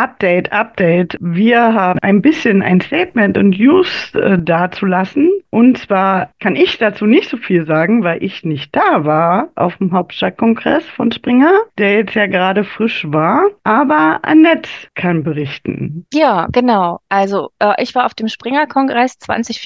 Update. Wir haben ein bisschen ein Statement und News dazulassen. Und zwar kann ich dazu nicht so viel sagen, weil ich nicht da war auf dem Hauptstadtkongress von Springer, der jetzt ja gerade frisch war. Aber Annette kann berichten. Ja, genau. Also ich war auf dem Springer-Kongress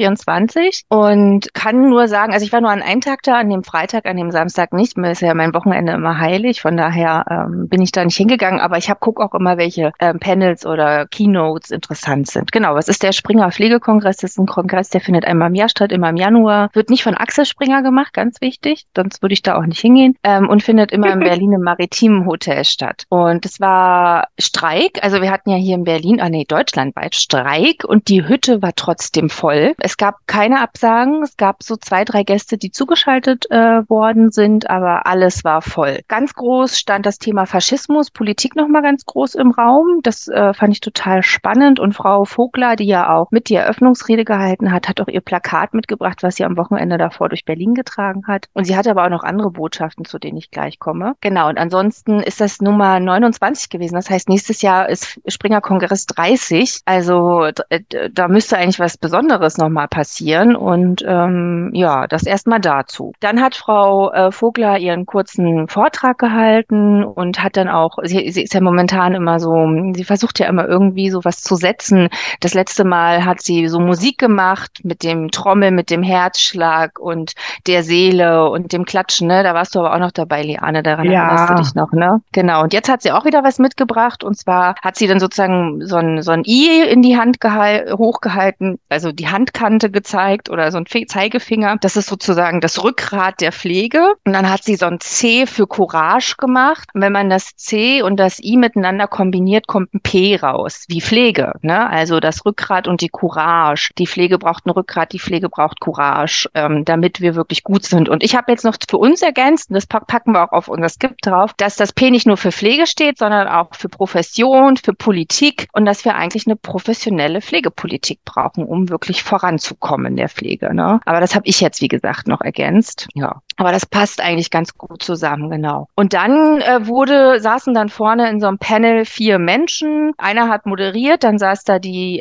2024 und kann nur sagen, also ich war nur an einem Tag da, an dem Freitag, an dem Samstag nicht. Mir ist ja mein Wochenende immer heilig, von daher bin ich da nicht hingegangen, aber ich gucke auch immer, welche Panels oder Keynotes interessant sind. Genau, was ist der Springer Pflegekongress? Das ist ein Kongress, der findet einmal im Jahr statt, immer im Januar. Wird nicht von Axel Springer gemacht, ganz wichtig, sonst würde ich da auch nicht hingehen. Und findet immer in Berlin im Maritimen Hotel statt. Und es war Streik, also wir hatten ja hier in Berlin, deutschlandweit Streik und die Hütte war trotzdem voll. Es gab keine Absagen, es gab so 2, 3 Gäste, die zugeschaltet worden sind, aber alles war voll. Ganz groß stand das Thema Faschismus, Politik nochmal ganz groß im Raum. Das fand ich total spannend und Frau Vogler, die ja auch mit die Eröffnungsrede gehalten hat, hat auch ihr Plakat mitgebracht, was sie am Wochenende davor durch Berlin getragen hat. Und sie hatte aber auch noch andere Botschaften, zu denen ich gleich komme. Genau, und ansonsten ist das Nummer 29 gewesen. Das heißt, nächstes Jahr ist Springer Kongress 30. Also da müsste eigentlich was Besonderes nochmal passieren. Und ja, das erstmal dazu. Dann hat Frau Vogler ihren kurzen Vortrag gehalten und hat dann auch, sie ist ja momentan immer so, sie versucht ja immer irgendwie so was zu setzen. Das letzte Mal hat sie so Musik gemacht mit dem Trommel, mit dem Herzschlag und der Seele und dem Klatschen, ne? Da warst du aber auch noch dabei, Liane, daran erinnerst du Ja, dich noch, ne? Genau. Und jetzt hat sie auch wieder was mitgebracht und zwar hat sie dann sozusagen so ein I in die Hand hochgehalten, also die Handkante gezeigt oder so ein Zeigefinger. Das ist sozusagen das Rückgrat der Pflege. Und dann hat sie so ein C für Courage gemacht. Und wenn man das C und das I miteinander kombiniert, kommt ein P raus, wie Pflege, ne? Also das Rückgrat und die Courage. Die Pflege braucht ein Rückgrat, die Pflege braucht Courage, damit wir wirklich gut sind. Und ich habe jetzt noch für uns ergänzt, und das packen wir auch auf unser Skript drauf, dass das P nicht nur für Pflege steht, sondern auch für Profession, für Politik und dass wir eigentlich eine professionelle Pflegepolitik brauchen, um wirklich voranzukommen in der Pflege, ne? Aber das habe ich jetzt, wie gesagt, noch ergänzt. Ja. Aber das passt eigentlich ganz gut zusammen, genau. Und dann saßen dann vorne in so einem Panel 4 Menschen. Einer hat moderiert, dann saß da die,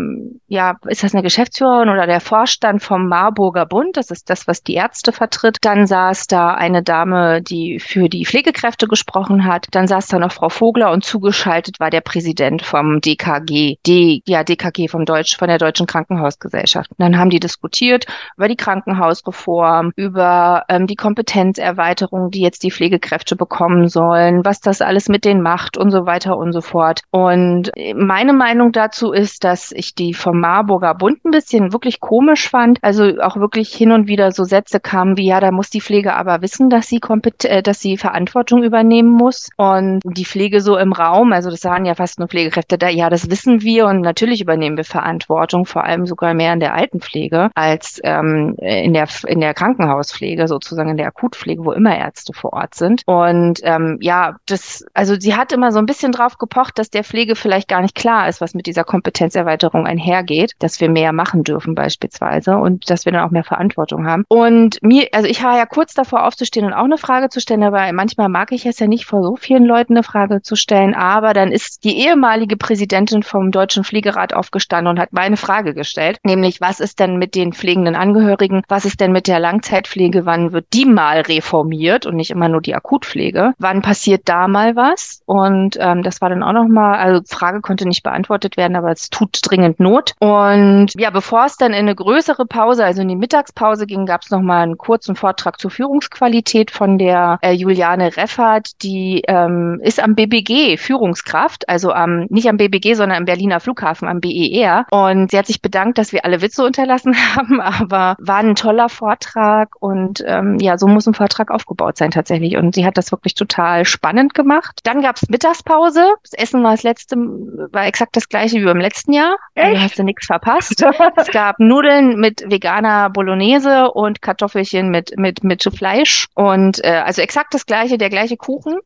ja, ist das eine Geschäftsführerin oder der Vorstand vom Marburger Bund? Das ist das, was die Ärzte vertritt. Dann saß da eine Dame, die für die Pflegekräfte gesprochen hat. Dann saß da noch Frau Vogler und zugeschaltet war der Präsident vom DKG, DKG von der Deutschen Krankenhausgesellschaft. Und dann haben die diskutiert über die Krankenhausreform, über die Kompetenzerweiterung, die jetzt die Pflegekräfte bekommen sollen, was das alles mit denen macht und so weiter und so fort. Und meine Meinung dazu ist, dass ich die vom Marburger Bund ein bisschen wirklich komisch fand. Also auch wirklich hin und wieder so Sätze kamen wie, ja, da muss die Pflege aber wissen, dass sie Verantwortung übernehmen muss. Und die Pflege so im Raum, also das waren ja fast nur Pflegekräfte da, ja, das wissen wir und natürlich übernehmen wir Verantwortung, vor allem sogar mehr in der Altenpflege als in der Krankenhauspflege, sozusagen in der Akutpflege, wo immer Ärzte vor Ort sind. Und ja, also sie hat immer so ein bisschen drauf gepocht, dass der Pflege vielleicht gar nicht klar ist, was mit dieser Kompetenzerweiterung einhergeht, dass wir mehr machen dürfen beispielsweise und dass wir dann auch mehr Verantwortung haben. Und also ich war ja kurz davor aufzustehen und auch eine Frage zu stellen, aber manchmal mag ich es ja nicht, vor so vielen Leuten eine Frage zu stellen, aber dann ist die ehemalige Präsidentin vom Deutschen Pflegerat aufgestanden und hat meine Frage gestellt, nämlich was ist denn mit den pflegenden Angehörigen, was ist denn mit der Langzeitpflege, wann wird die mal reformiert und nicht immer nur die Akutpflege, wann passiert da mal was? Und das war dann auch nochmal, also Frage konnte nicht beantwortet werden, aber es tut dringend Not. Und ja, bevor es dann in eine größere Pause, also in die Mittagspause ging, gab es nochmal einen kurzen Vortrag zur Führungsqualität von der Juliane Reffert, die ist am BBG Führungskraft, also nicht am BBG, sondern am Berliner Flughafen, am BER. Und sie hat sich bedankt, dass wir alle Witze unterlassen haben, aber war ein toller Vortrag und ja, so muss ein Vortrag aufgebaut sein tatsächlich. Und sie hat das wirklich total spannend gemacht. Dann gab es Mittagspause. Das Essen war exakt das gleiche wie beim letzten Jahr. Also hast echt? du nichts verpasst. Es gab Nudeln mit veganer Bolognese und Kartoffelchen mit Fleisch. Und also exakt das gleiche, der gleiche Kuchen.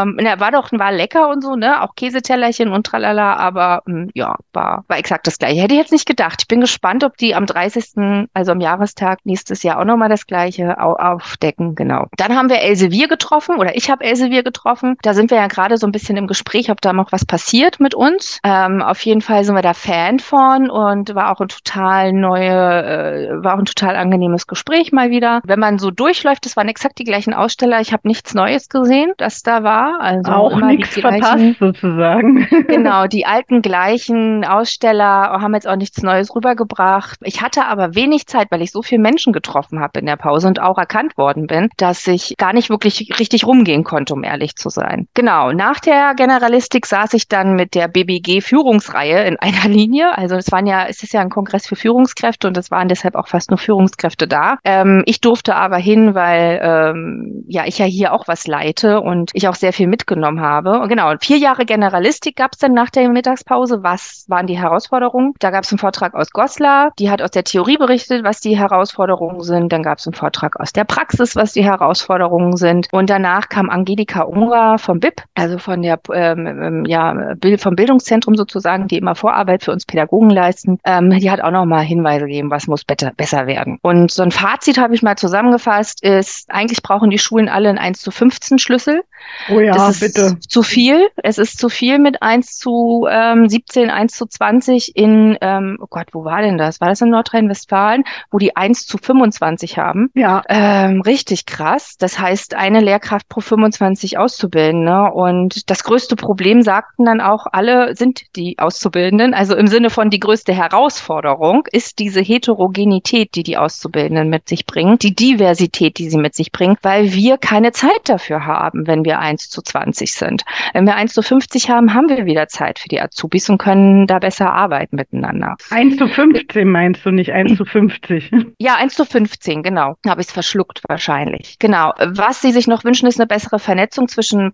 War lecker und so, ne? Auch Käsetellerchen und tralala, aber ja, war exakt das gleiche. Hätte ich jetzt nicht gedacht. Ich bin gespannt, ob die am 30., also am Jahrestag nächstes Jahr auch nochmal das gleiche aufdecken, genau. Dann haben wir Elsevier getroffen oder ich habe Elsevier getroffen. Da sind wir ja gerade so ein bisschen im Gespräch, ob da noch was passiert passiert mit uns. Auf jeden Fall sind wir da Fan von und war auch ein total angenehmes Gespräch mal wieder. Wenn man so durchläuft, das waren exakt die gleichen Aussteller. Ich habe nichts Neues gesehen, das da war. Also Auch immer die nichts verpasst gleichen. sozusagen. Genau, die alten gleichen Aussteller haben jetzt auch nichts Neues rübergebracht. Ich hatte aber wenig Zeit, weil ich so viele Menschen getroffen habe in der Pause und auch erkannt worden bin, dass ich gar nicht wirklich richtig rumgehen konnte, um ehrlich zu sein. Genau, nach der Generalistik saß ich dann mit der BBG-Führungsreihe in einer Linie. Also es ist ja ein Kongress für Führungskräfte und es waren deshalb auch fast nur Führungskräfte da. Ich durfte aber hin, weil ich ja hier auch was leite und ich auch sehr viel mitgenommen habe. Und genau, 4 Jahre Generalistik gab es dann nach der Mittagspause. Was waren die Herausforderungen? Da gab es einen Vortrag aus Goslar, die hat aus der Theorie berichtet, was die Herausforderungen sind. Dann gab es einen Vortrag aus der Praxis, was die Herausforderungen sind. Und danach kam Angelika Unger vom BIP, also von der vom Bildungszentrum sozusagen, die immer Vorarbeit für uns Pädagogen leisten. Die hat auch nochmal Hinweise gegeben, was muss besser werden. Und so ein Fazit habe ich mal zusammengefasst, ist, eigentlich brauchen die Schulen alle einen 1:15 Schlüssel. Oh ja, Das ist bitte. zu viel. Es ist zu viel mit 1:17, 1:20 oh Gott, wo war denn das? War das in Nordrhein-Westfalen, wo die 1:25 haben? Ja. Richtig krass. Das heißt, eine Lehrkraft pro 25 Auszubildende. Und das größte Problem, sagten dann auch alle, sind die Auszubildenden. Also im Sinne von die größte Herausforderung ist diese Heterogenität, die die Auszubildenden mit sich bringen, die Diversität, die sie mit sich bringen, weil wir keine Zeit dafür haben, wenn wir 1:20 sind. Wenn wir 1:50 haben, haben wir wieder Zeit für die Azubis und können da besser arbeiten miteinander. 1:15 meinst du, nicht 1:50? Ja, 1:15, genau. Habe ich es verschluckt wahrscheinlich. Genau. Was Sie sich noch wünschen, ist eine bessere Vernetzung zwischen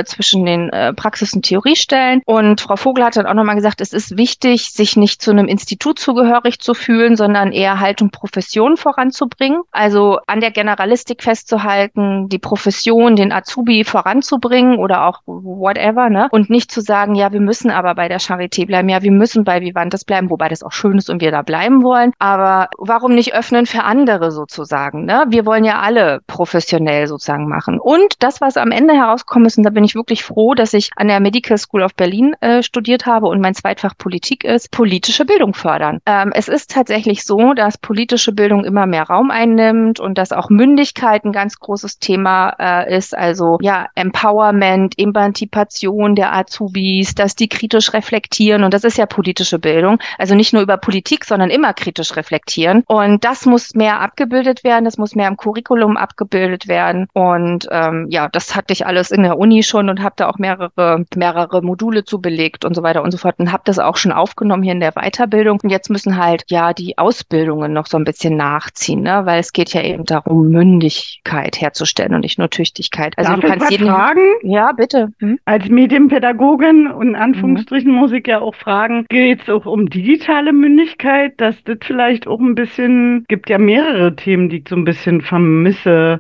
den Praxis- und Theoriestellen. Und Frau Vogel hat dann auch nochmal gesagt, es ist wichtig, sich nicht zu einem Institut zugehörig zu fühlen, sondern eher Haltung Profession voranzubringen. Also an der Generalistik festzuhalten, die Profession, den Azubi voranzubringen oder auch whatever, ne? Und nicht zu sagen, ja, wir müssen aber bei der Charité bleiben, ja, wir müssen bei Vivantes bleiben, wobei das auch schön ist und wir da bleiben wollen. Aber warum nicht öffnen für andere sozusagen, ne? Wir wollen ja alle professionell sozusagen machen. Und das, was am Ende herauskommt ist, und da bin ich wirklich froh, dass ich an der Medical School of Berlin studiert habe und mein Zweitfach Politik ist, politische Bildung fördern. Es ist tatsächlich so, dass politische Bildung immer mehr Raum einnimmt und dass auch Mündigkeit ein ganz großes Thema ist. Also ja, Empowerment, Emanzipation der Azubis, dass die kritisch reflektieren. Und das ist ja politische Bildung. Also nicht nur über Politik, sondern immer kritisch reflektieren. Und das muss mehr abgebildet werden. Das muss mehr im Curriculum abgebildet werden. Und das hatte ich alles in der Uni schon und habe da auch mehrere Module zu belegt und so weiter und so fort. Und habe das auch schon aufgenommen hier in der Weiterbildung. Und jetzt müssen halt ja die Ausbildungen noch so ein bisschen nachziehen, ne? Weil es geht ja eben darum, Mündigkeit herzustellen und nicht nur Tüchtigkeit. Also Darf du ich kannst was fragen? Ja, bitte. Als Medienpädagogin und in Anführungsstrichen muss ich ja auch fragen, geht es auch um digitale Mündigkeit, dass das vielleicht auch ein bisschen, gibt ja mehrere Themen, die ich so ein bisschen vermisse,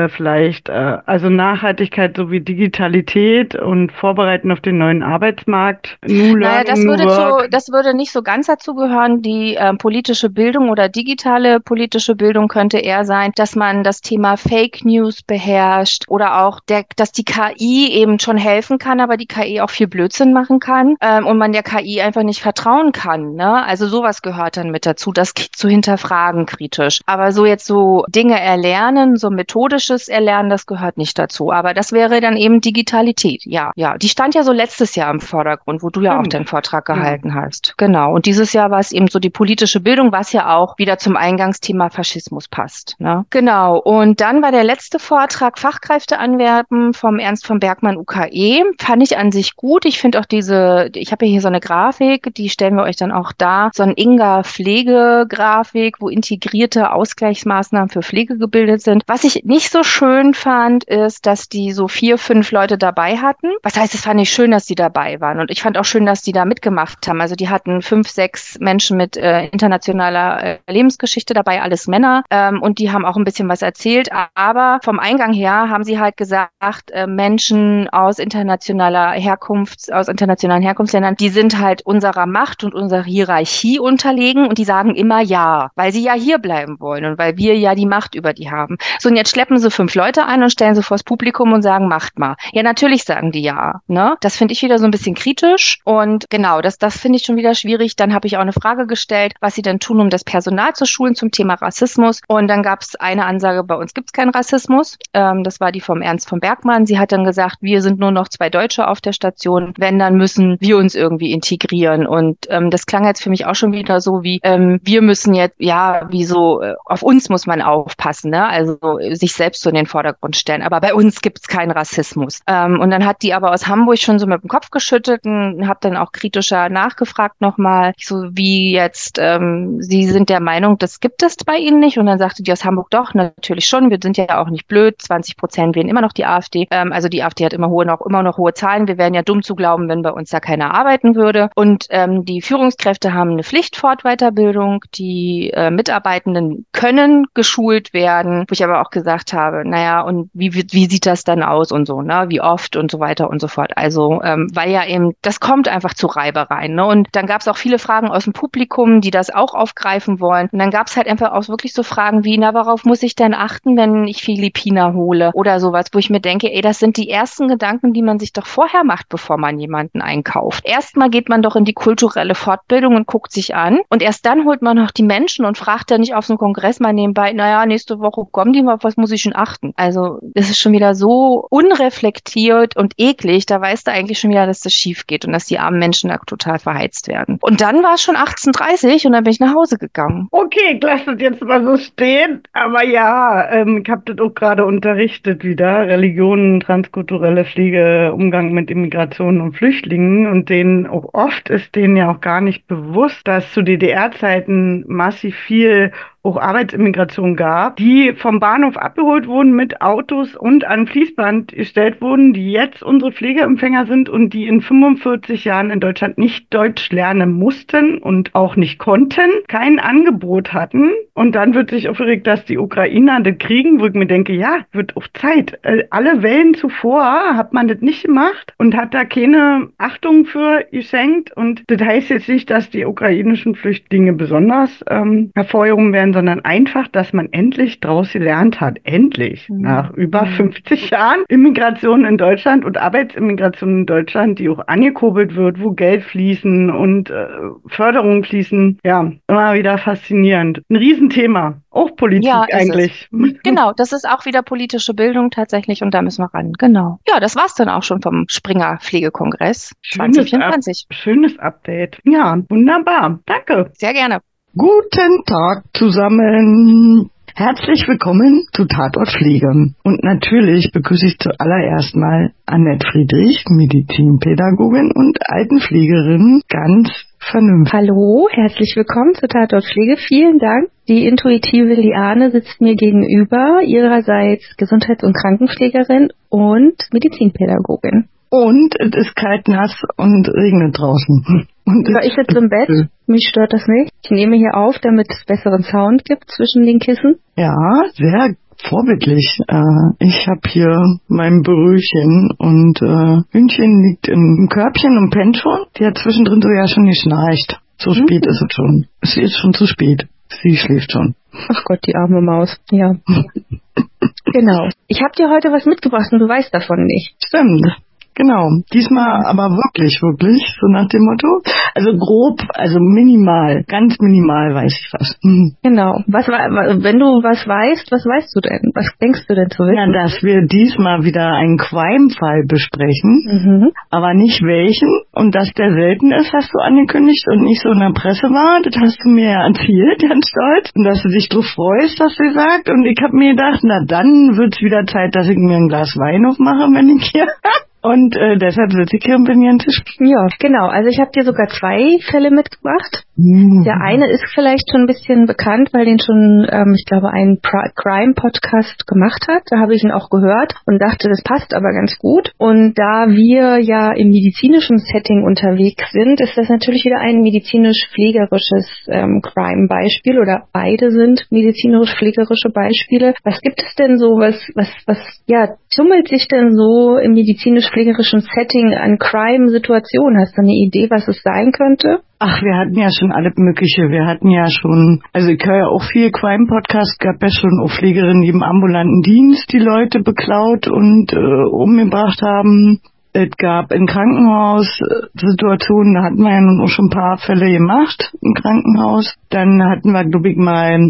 also Nachhaltigkeit sowie Digitalität und Vorbereiten auf den neuen Arbeitsmarkt, New Naja, Learning, New Work. das würde nicht so ganz dazu gehören. Die politische Bildung oder digitale politische Bildung könnte eher sein, dass man das Thema Fake News beherrscht oder auch, dass die KI eben schon helfen kann, aber die KI auch viel Blödsinn machen kann und man der KI einfach nicht vertrauen kann, ne? Also sowas gehört dann mit dazu, das zu hinterfragen kritisch. Aber so jetzt so Dinge erlernen, so methodisches Erlernen, das gehört nicht dazu. Aber das wäre dann eben Digitalität, ja. Ja, die stand ja so letztes Jahr im Vordergrund, wo du ja auch den Vortrag gehalten hast. Genau. Und dieses Jahr war es eben so die politische Bildung, was ja auch wieder zum Eingangsthema Faschismus passt, ne? Genau. Und dann war der letzte Vortrag Fachkräfte anwerben vom Ernst von Bergmann UKE. Fand ich an sich gut. Ich finde auch ich habe ja hier so eine Grafik, die stellen wir euch dann auch da, so ein Inga-Pflege-Grafik, wo integrierte Ausgleichsmaßnahmen für Pflege gebildet sind. Was ich nicht so schön fand, ist, dass die so 4, 5 Leute dabei hatten. Was heißt, es fand ich schön, dass die dabei waren. Und ich fand auch schön, dass die da mitgemacht haben. Also die hatten 5, 6 Menschen mit internationaler Lebensgeschichte dabei, alles Männer. Und die haben auch ein bisschen was erzählt. Aber vom Eingang her haben sie halt gesagt, Menschen aus internationalen Herkunftsländern, die sind halt unserer Macht und unserer Hierarchie unterlegen und die sagen immer ja, weil sie ja hier bleiben wollen und weil wir ja die Macht über die haben. So, und jetzt schleppen sie 5 Leute ein und stellen sie vors Publikum und sagen, macht mal. Ja, natürlich sagen die ja, ne? Das finde ich wieder so ein bisschen kritisch. Und genau, das finde ich schon wieder schwierig. Dann habe ich auch eine Frage gestellt, was sie denn tun, um das Personal zu schulen zum Thema Rassismus. Und dann gab es eine Ansage, bei uns gibt es keinen Rassismus. Das war die vom Ernst von Bergmann. Sie hat dann gesagt, wir sind nur noch 2 Deutsche auf der Station. Wenn, dann müssen wir uns irgendwie integrieren. Und das klang jetzt für mich auch schon wieder so wie, wir müssen jetzt, ja, wie so, auf uns muss man aufpassen, ne? Also sich selbst so in den Vordergrund stellen. Aber bei uns gibt es keinen Rassismus. Und dann hat die aber aus Hamburg schon so mit dem Kopf geschüttelt und habe dann auch kritischer nachgefragt nochmal, so wie jetzt, Sie sind der Meinung, das gibt es bei Ihnen nicht. Und dann sagte die aus Hamburg, doch, natürlich schon. Wir sind ja auch nicht blöd. 20% wählen immer noch die AfD. Also die AfD hat immer noch hohe Zahlen. Wir wären ja dumm zu glauben, wenn bei uns da keiner arbeiten würde. Und die Führungskräfte haben eine Pflichtfortweiterbildung. Die Mitarbeitenden können geschult werden. Wo ich aber auch gesagt habe, naja, und wie sieht das dann aus und so, ne? Wie oft und so weiter und so fort. Also, weil ja eben, das kommt einfach zu Reibereien, ne? Und dann gab es auch viele Fragen aus dem Publikum, die das auch aufgreifen wollen. Und dann gab es halt einfach auch wirklich so Fragen wie, na, worauf muss ich denn achten, wenn ich Philippiner hole oder sowas, wo ich mir denke, ey, das sind die ersten Gedanken, die man sich doch vorher macht, bevor man jemanden einkauft. Erstmal geht man doch in die kulturelle Fortbildung und guckt sich an und erst dann holt man noch die Menschen und fragt dann nicht auf so einem Kongress mal nebenbei, naja, nächste Woche kommen die mal, auf was muss ich schon achten? Also, das ist schon wieder so unreflektiert und eklig, da weißt du eigentlich schon wieder, dass das schief geht und dass die armen Menschen da total verheizt werden. Und dann war es schon 18:30 und dann bin ich nach Hause gegangen. Okay, ich lasse das jetzt mal so stehen, aber ja, ich habe das auch gerade unterrichtet wieder, Religion, transkulturelle Pflege, Umgang mit Immigration und Flüchtlingen und denen auch oft ist denen ja auch gar nicht bewusst, dass zu DDR-Zeiten massiv viel auch Arbetsimmigration gab, die vom Bahnhof abgeholt wurden mit Autos und an Fließband gestellt wurden, die jetzt unsere Pflegeempfänger sind und die in 45 Jahren in Deutschland nicht Deutsch lernen mussten und auch nicht konnten, kein Angebot hatten. Und dann wird sich aufgeregt, dass die Ukrainer das kriegen, wo ich mir denke, ja, wird auf Zeit. Alle Wellen zuvor hat man das nicht gemacht und hat da keine Achtung für geschenkt. Und das heißt jetzt nicht, dass die ukrainischen Flüchtlinge besonders hervorgehoben werden, sondern einfach, dass man endlich draus gelernt hat. Endlich. Nach über 50 Jahren Immigration in Deutschland und Arbeitsimmigration in Deutschland, die auch angekurbelt wird, wo Geld fließen und Förderungen fließen. Ja, immer wieder faszinierend. Ein Riesenthema. Auch Politik ja, eigentlich. Genau, das ist auch wieder politische Bildung tatsächlich und da müssen wir ran. Genau. Ja, das war's dann auch schon vom Springer Pflegekongress 2024. Schönes Update. Ja, wunderbar. Danke. Sehr gerne. Guten Tag zusammen. Herzlich willkommen zu Tatort Pflege. Und natürlich begrüße ich zuallererst mal Annette Friedrich, Medizinpädagogin und Altenpflegerin, ganz vernünftig. Hallo, herzlich willkommen zu Tatort Pflege. Vielen Dank. Die intuitive Liane sitzt mir gegenüber, ihrerseits Gesundheits- und Krankenpflegerin und Medizinpädagogin. Und es ist kalt, nass und regnet draußen. Und ich sitze im Bett, mich stört das nicht. Ich nehme hier auf, damit es besseren Sound gibt zwischen den Kissen. Ja, sehr vorbildlich. Ich habe hier mein Brötchen und Hündchen liegt im Körbchen und pennt schon. Die hat zwischendrin so ja schon geschnarcht. So spät ist es schon. Es ist schon zu spät. Sie schläft schon. Ach Gott, die arme Maus. Ja. Genau. Ich habe dir heute was mitgebracht und du weißt davon nicht. Stimmt. Genau, diesmal aber wirklich, so nach dem Motto. Also grob, also minimal, ganz minimal weiß ich was. Genau. Wenn du was weißt, was weißt du denn? Was denkst du denn zu wissen? Ja, dass wir diesmal wieder einen Crime-Fall besprechen, aber nicht welchen. Und dass der selten ist, hast du angekündigt und nicht so in der Presse war. Das hast du mir ja erzählt, ganz stolz. Und dass du dich drauf freust, hast du gesagt. Und ich habe mir gedacht, na dann wird's wieder Zeit, dass ich mir ein Glas Wein aufmache, wenn ich hier... Und deshalb sitze ich hier und bin hier am Tisch. Ja, genau. Also ich habe dir sogar 2 Fälle mitgebracht. Der eine ist vielleicht schon ein bisschen bekannt, weil den schon, ich glaube, ein Crime-Podcast gemacht hat. Da habe ich ihn auch gehört und dachte, das passt aber ganz gut. Und da wir ja im medizinischen Setting unterwegs sind, ist das natürlich wieder ein medizinisch-pflegerisches Crime-Beispiel oder beide sind medizinisch-pflegerische Beispiele. Was gibt es denn so, was tummelt sich denn so im medizinisch-pflegerischen Setting an Crime-Situationen? Hast du eine Idee, was es sein könnte? Ach, wir hatten ja schon alles Mögliche. Wir hatten ja schon, also ich höre ja auch viel Crime-Podcast, gab ja schon auch Pflegerinnen, die im ambulanten Dienst die Leute beklaut und umgebracht haben. Es gab in Krankenhaussituationen, da hatten wir ja nun auch schon ein paar Fälle gemacht im Krankenhaus. Dann hatten wir, glaube ich, mal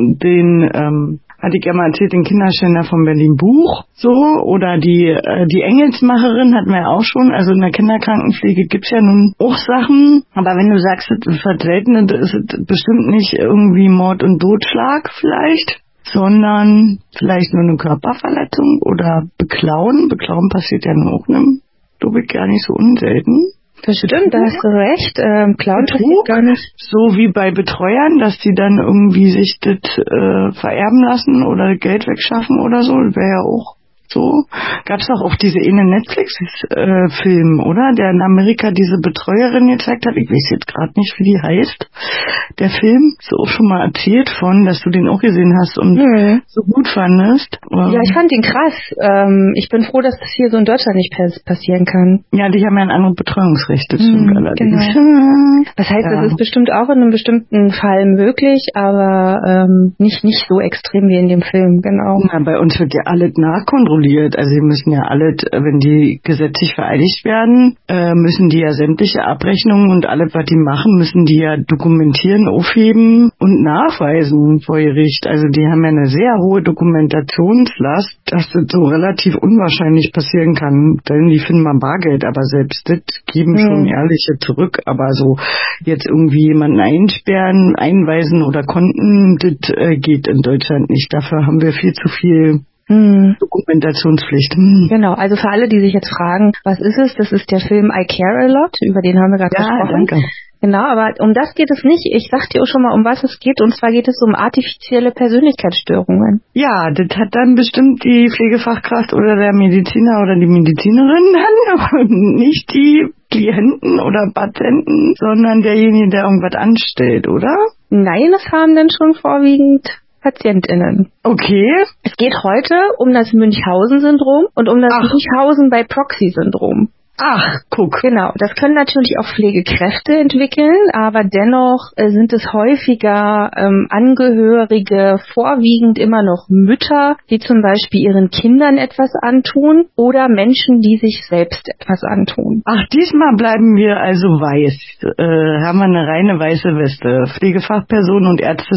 hatte ich ja mal erzählt, den Kinderschänder von Berlin Buch, so, oder die Engelsmacherin hatten wir ja auch schon, also in der Kinderkrankenpflege gibt's ja nun auch Sachen, aber wenn du sagst, es ist selten, ist es bestimmt nicht irgendwie Mord und Totschlag vielleicht, sondern vielleicht nur eine Körperverletzung oder Beklauen. Beklauen passiert ja nur auch glaube ich, gar nicht so unselten. Das stimmt, da hast du recht. Klauen passiert gar nicht. So wie bei Betreuern, dass die dann irgendwie sich das vererben lassen oder Geld wegschaffen oder so, wäre ja auch so. Gab's doch auch diese eine Netflix-Film, oder? Der in Amerika diese Betreuerin gezeigt hat. Ich weiß jetzt gerade nicht, wie die heißt. Der Film, ist auch schon mal erzählt von, dass du den auch gesehen hast und so gut fandest. Ja, ich fand den krass. Ich bin froh, dass das hier so in Deutschland nicht passieren kann. Ja, die haben ja ein anderes Betreuungsrecht, das stimmt allerdings. Genau. Das heißt, das ist bestimmt auch in einem bestimmten Fall möglich, aber nicht so extrem wie in dem Film, genau. Ja, bei uns wird ja alles nachkontrolliert. Also sie müssen ja alle, wenn die gesetzlich vereidigt werden, müssen die ja sämtliche Abrechnungen und alles, was die machen, müssen die ja dokumentieren, aufheben und nachweisen vor Gericht. Also die haben ja eine sehr hohe Dokumentationslast, dass das so relativ unwahrscheinlich passieren kann. Denn die finden mal Bargeld, aber selbst das geben schon ehrliche zurück. Aber so jetzt irgendwie jemanden einsperren, einweisen oder Konten, das geht in Deutschland nicht. Dafür haben wir viel zu viel Dokumentationspflicht. Genau, also für alle, die sich jetzt fragen, was ist es? Das ist der Film I Care a Lot, über den haben wir gerade gesprochen. Danke. Genau, aber um das geht es nicht. Ich sag dir auch schon mal, um was es geht, und zwar geht es um artifizielle Persönlichkeitsstörungen. Ja, das hat dann bestimmt die Pflegefachkraft oder der Mediziner oder die Medizinerin dann, und nicht die Klienten oder Patienten, sondern derjenige, der irgendwas anstellt, oder? Nein, das haben dann schon vorwiegend PatientInnen. Okay. Es geht heute um das Münchhausen-Syndrom und um das Münchhausen-by-Proxy-Syndrom. Ach, guck. Genau, das können natürlich auch Pflegekräfte entwickeln, aber dennoch sind es häufiger Angehörige, vorwiegend immer noch Mütter, die zum Beispiel ihren Kindern etwas antun oder Menschen, die sich selbst etwas antun. Ach, diesmal bleiben wir also weiß. Haben wir eine reine weiße Weste. Pflegefachpersonen und Ärzte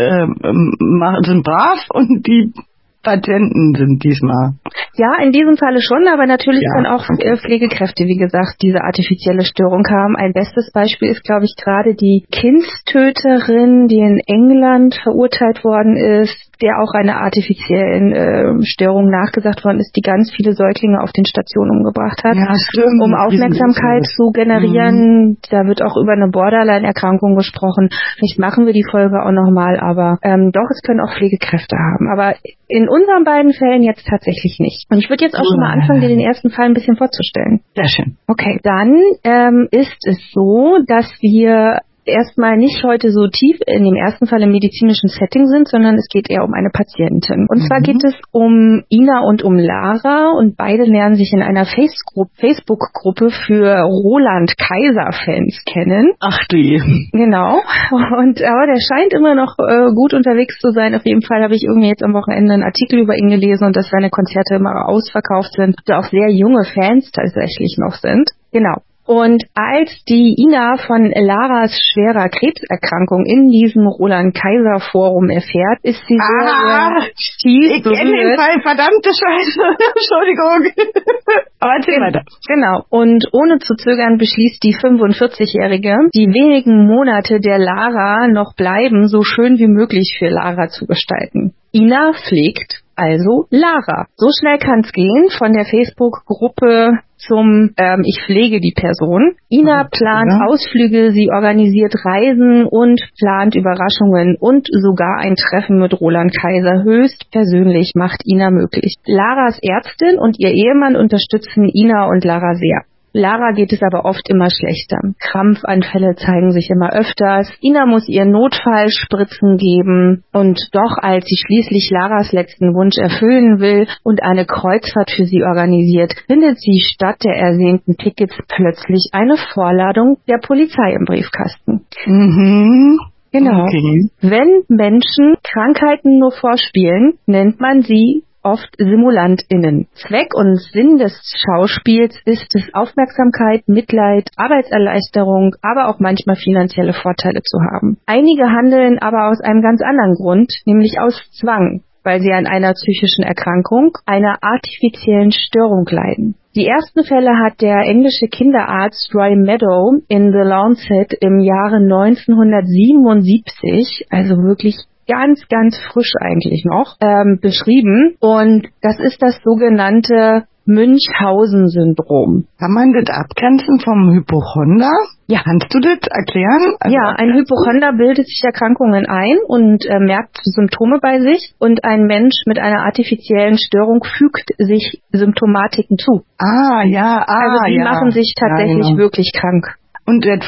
sind brav und die Patienten sind diesmal. Ja, in diesem Falle schon, aber natürlich können auch Pflegekräfte, wie gesagt, diese artifizielle Störung haben. Ein bestes Beispiel ist, glaube ich, gerade die Kindstöterin, die in England verurteilt worden ist, der auch einer artifiziellen Störung nachgesagt worden ist, die ganz viele Säuglinge auf den Stationen umgebracht hat. Ja, stimmt. Um Aufmerksamkeit zu generieren. Da wird auch über eine Borderline-Erkrankung gesprochen. Vielleicht machen wir die Folge auch nochmal, aber doch, es können auch Pflegekräfte haben. Aber in unseren beiden Fällen jetzt tatsächlich nicht. Und ich würde jetzt auch schon mal anfangen, dir den ersten Fall ein bisschen vorzustellen. Sehr schön. Okay, dann ist es so, dass wir erstmal nicht heute so tief in dem ersten Fall im medizinischen Setting sind, sondern es geht eher um eine Patientin. Und zwar geht es um Ina und um Lara und beide lernen sich in einer Facebook-Gruppe für Roland-Kaiser-Fans kennen. Ach du je. Genau. Aber der scheint immer noch gut unterwegs zu sein. Auf jeden Fall habe ich irgendwie jetzt am Wochenende einen Artikel über ihn gelesen und dass seine Konzerte immer ausverkauft sind und auch sehr junge Fans tatsächlich noch sind. Genau. Und als die Ina von Laras schwerer Krebserkrankung in diesem Roland-Kaiser-Forum erfährt, ist sie sehr tief berührt. Ich kenne den Fall, verdammte Scheiße. Entschuldigung. Aber erzähl weiter. Genau. Und ohne zu zögern beschließt die 45-Jährige, die wenigen Monate der Lara noch bleiben, so schön wie möglich für Lara zu gestalten. Ina pflegt also Lara. So schnell kann's gehen von der Facebook-Gruppe zum ich pflege die Person. Ina plant Ausflüge, sie organisiert Reisen und plant Überraschungen und sogar ein Treffen mit Roland Kaiser höchstpersönlich macht Ina möglich. Laras Ärztin und ihr Ehemann unterstützen Ina und Lara sehr. Lara geht es aber oft immer schlechter. Krampfanfälle zeigen sich immer öfters. Ina muss ihr Notfallspritzen geben. Und doch, als sie schließlich Laras letzten Wunsch erfüllen will und eine Kreuzfahrt für sie organisiert, findet sie statt der ersehnten Tickets plötzlich eine Vorladung der Polizei im Briefkasten. Genau. Okay. Wenn Menschen Krankheiten nur vorspielen, nennt man sie oft SimulantInnen. Zweck und Sinn des Schauspiels ist es, Aufmerksamkeit, Mitleid, Arbeitserleichterung, aber auch manchmal finanzielle Vorteile zu haben. Einige handeln aber aus einem ganz anderen Grund, nämlich aus Zwang, weil sie an einer psychischen Erkrankung, einer artifiziellen Störung leiden. Die ersten Fälle hat der englische Kinderarzt Roy Meadow in The Lancet im Jahre 1977, also wirklich ganz, ganz frisch eigentlich noch, beschrieben. Und das ist das sogenannte Münchhausen-Syndrom. Kann man das abgrenzen vom Hypochonder? Ja. Kannst du das erklären? Also ja, ein Hypochonder bildet sich Erkrankungen ein und merkt Symptome bei sich, und ein Mensch mit einer artifiziellen Störung fügt sich Symptomatiken zu. Also die machen sich tatsächlich wirklich krank. Und das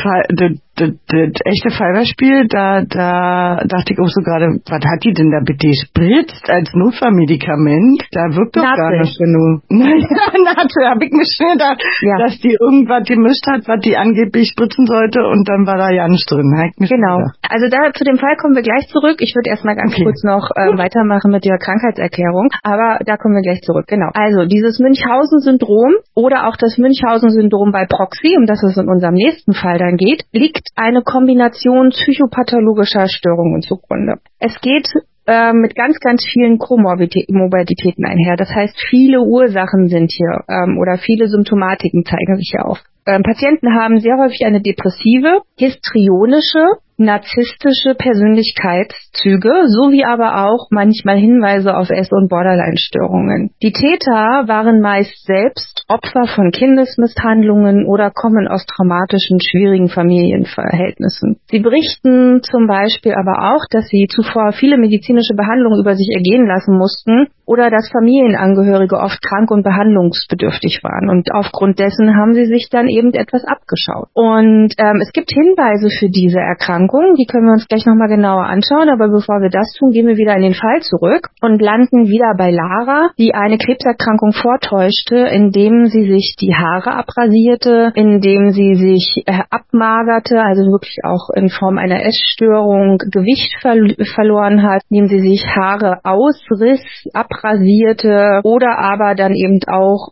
echte Fallbeispiel, da dachte ich auch so gerade, was hat die denn da bitte gespritzt als Notfallmedikament? Da wirkt doch gar nicht genug. Naja, Nazel, hab ich mir schon gedacht, dass die irgendwas gemischt hat, was die angeblich spritzen sollte, und dann war da ja nicht drin. Genau. Also da zu dem Fall kommen wir gleich zurück. Ich würde erstmal ganz kurz noch weitermachen mit der Krankheitserklärung, aber da kommen wir gleich zurück. Genau. Also dieses Münchhausen-Syndrom oder auch das Münchhausen-Syndrom bei Proxy, um das es in unserem nächsten Fall dann geht, liegt eine Kombination psychopathologischer Störungen zugrunde. Es geht mit ganz, ganz vielen Komorbiditäten einher. Das heißt, viele Ursachen sind hier oder viele Symptomatiken zeigen sich hier auf. Patienten haben sehr häufig eine depressive, histrionische, narzisstische Persönlichkeitszüge sowie aber auch manchmal Hinweise auf Ess- und Borderline-Störungen. Die Täter waren meist selbst Opfer von Kindesmisshandlungen oder kommen aus traumatischen, schwierigen Familienverhältnissen. Sie berichten zum Beispiel aber auch, dass sie zuvor viele medizinische Behandlungen über sich ergehen lassen mussten oder dass Familienangehörige oft krank und behandlungsbedürftig waren. Und aufgrund dessen haben sie sich dann eben etwas abgeschaut. Und es gibt Hinweise für diese Erkrankung, die können wir uns gleich nochmal genauer anschauen, aber bevor wir das tun, gehen wir wieder in den Fall zurück und landen wieder bei Lara, die eine Krebserkrankung vortäuschte, indem sie sich die Haare abrasierte, indem sie sich abmagerte, also wirklich auch in Form einer Essstörung Gewicht verloren hat, indem sie sich Haare ausriss, abrasierte oder aber dann eben auch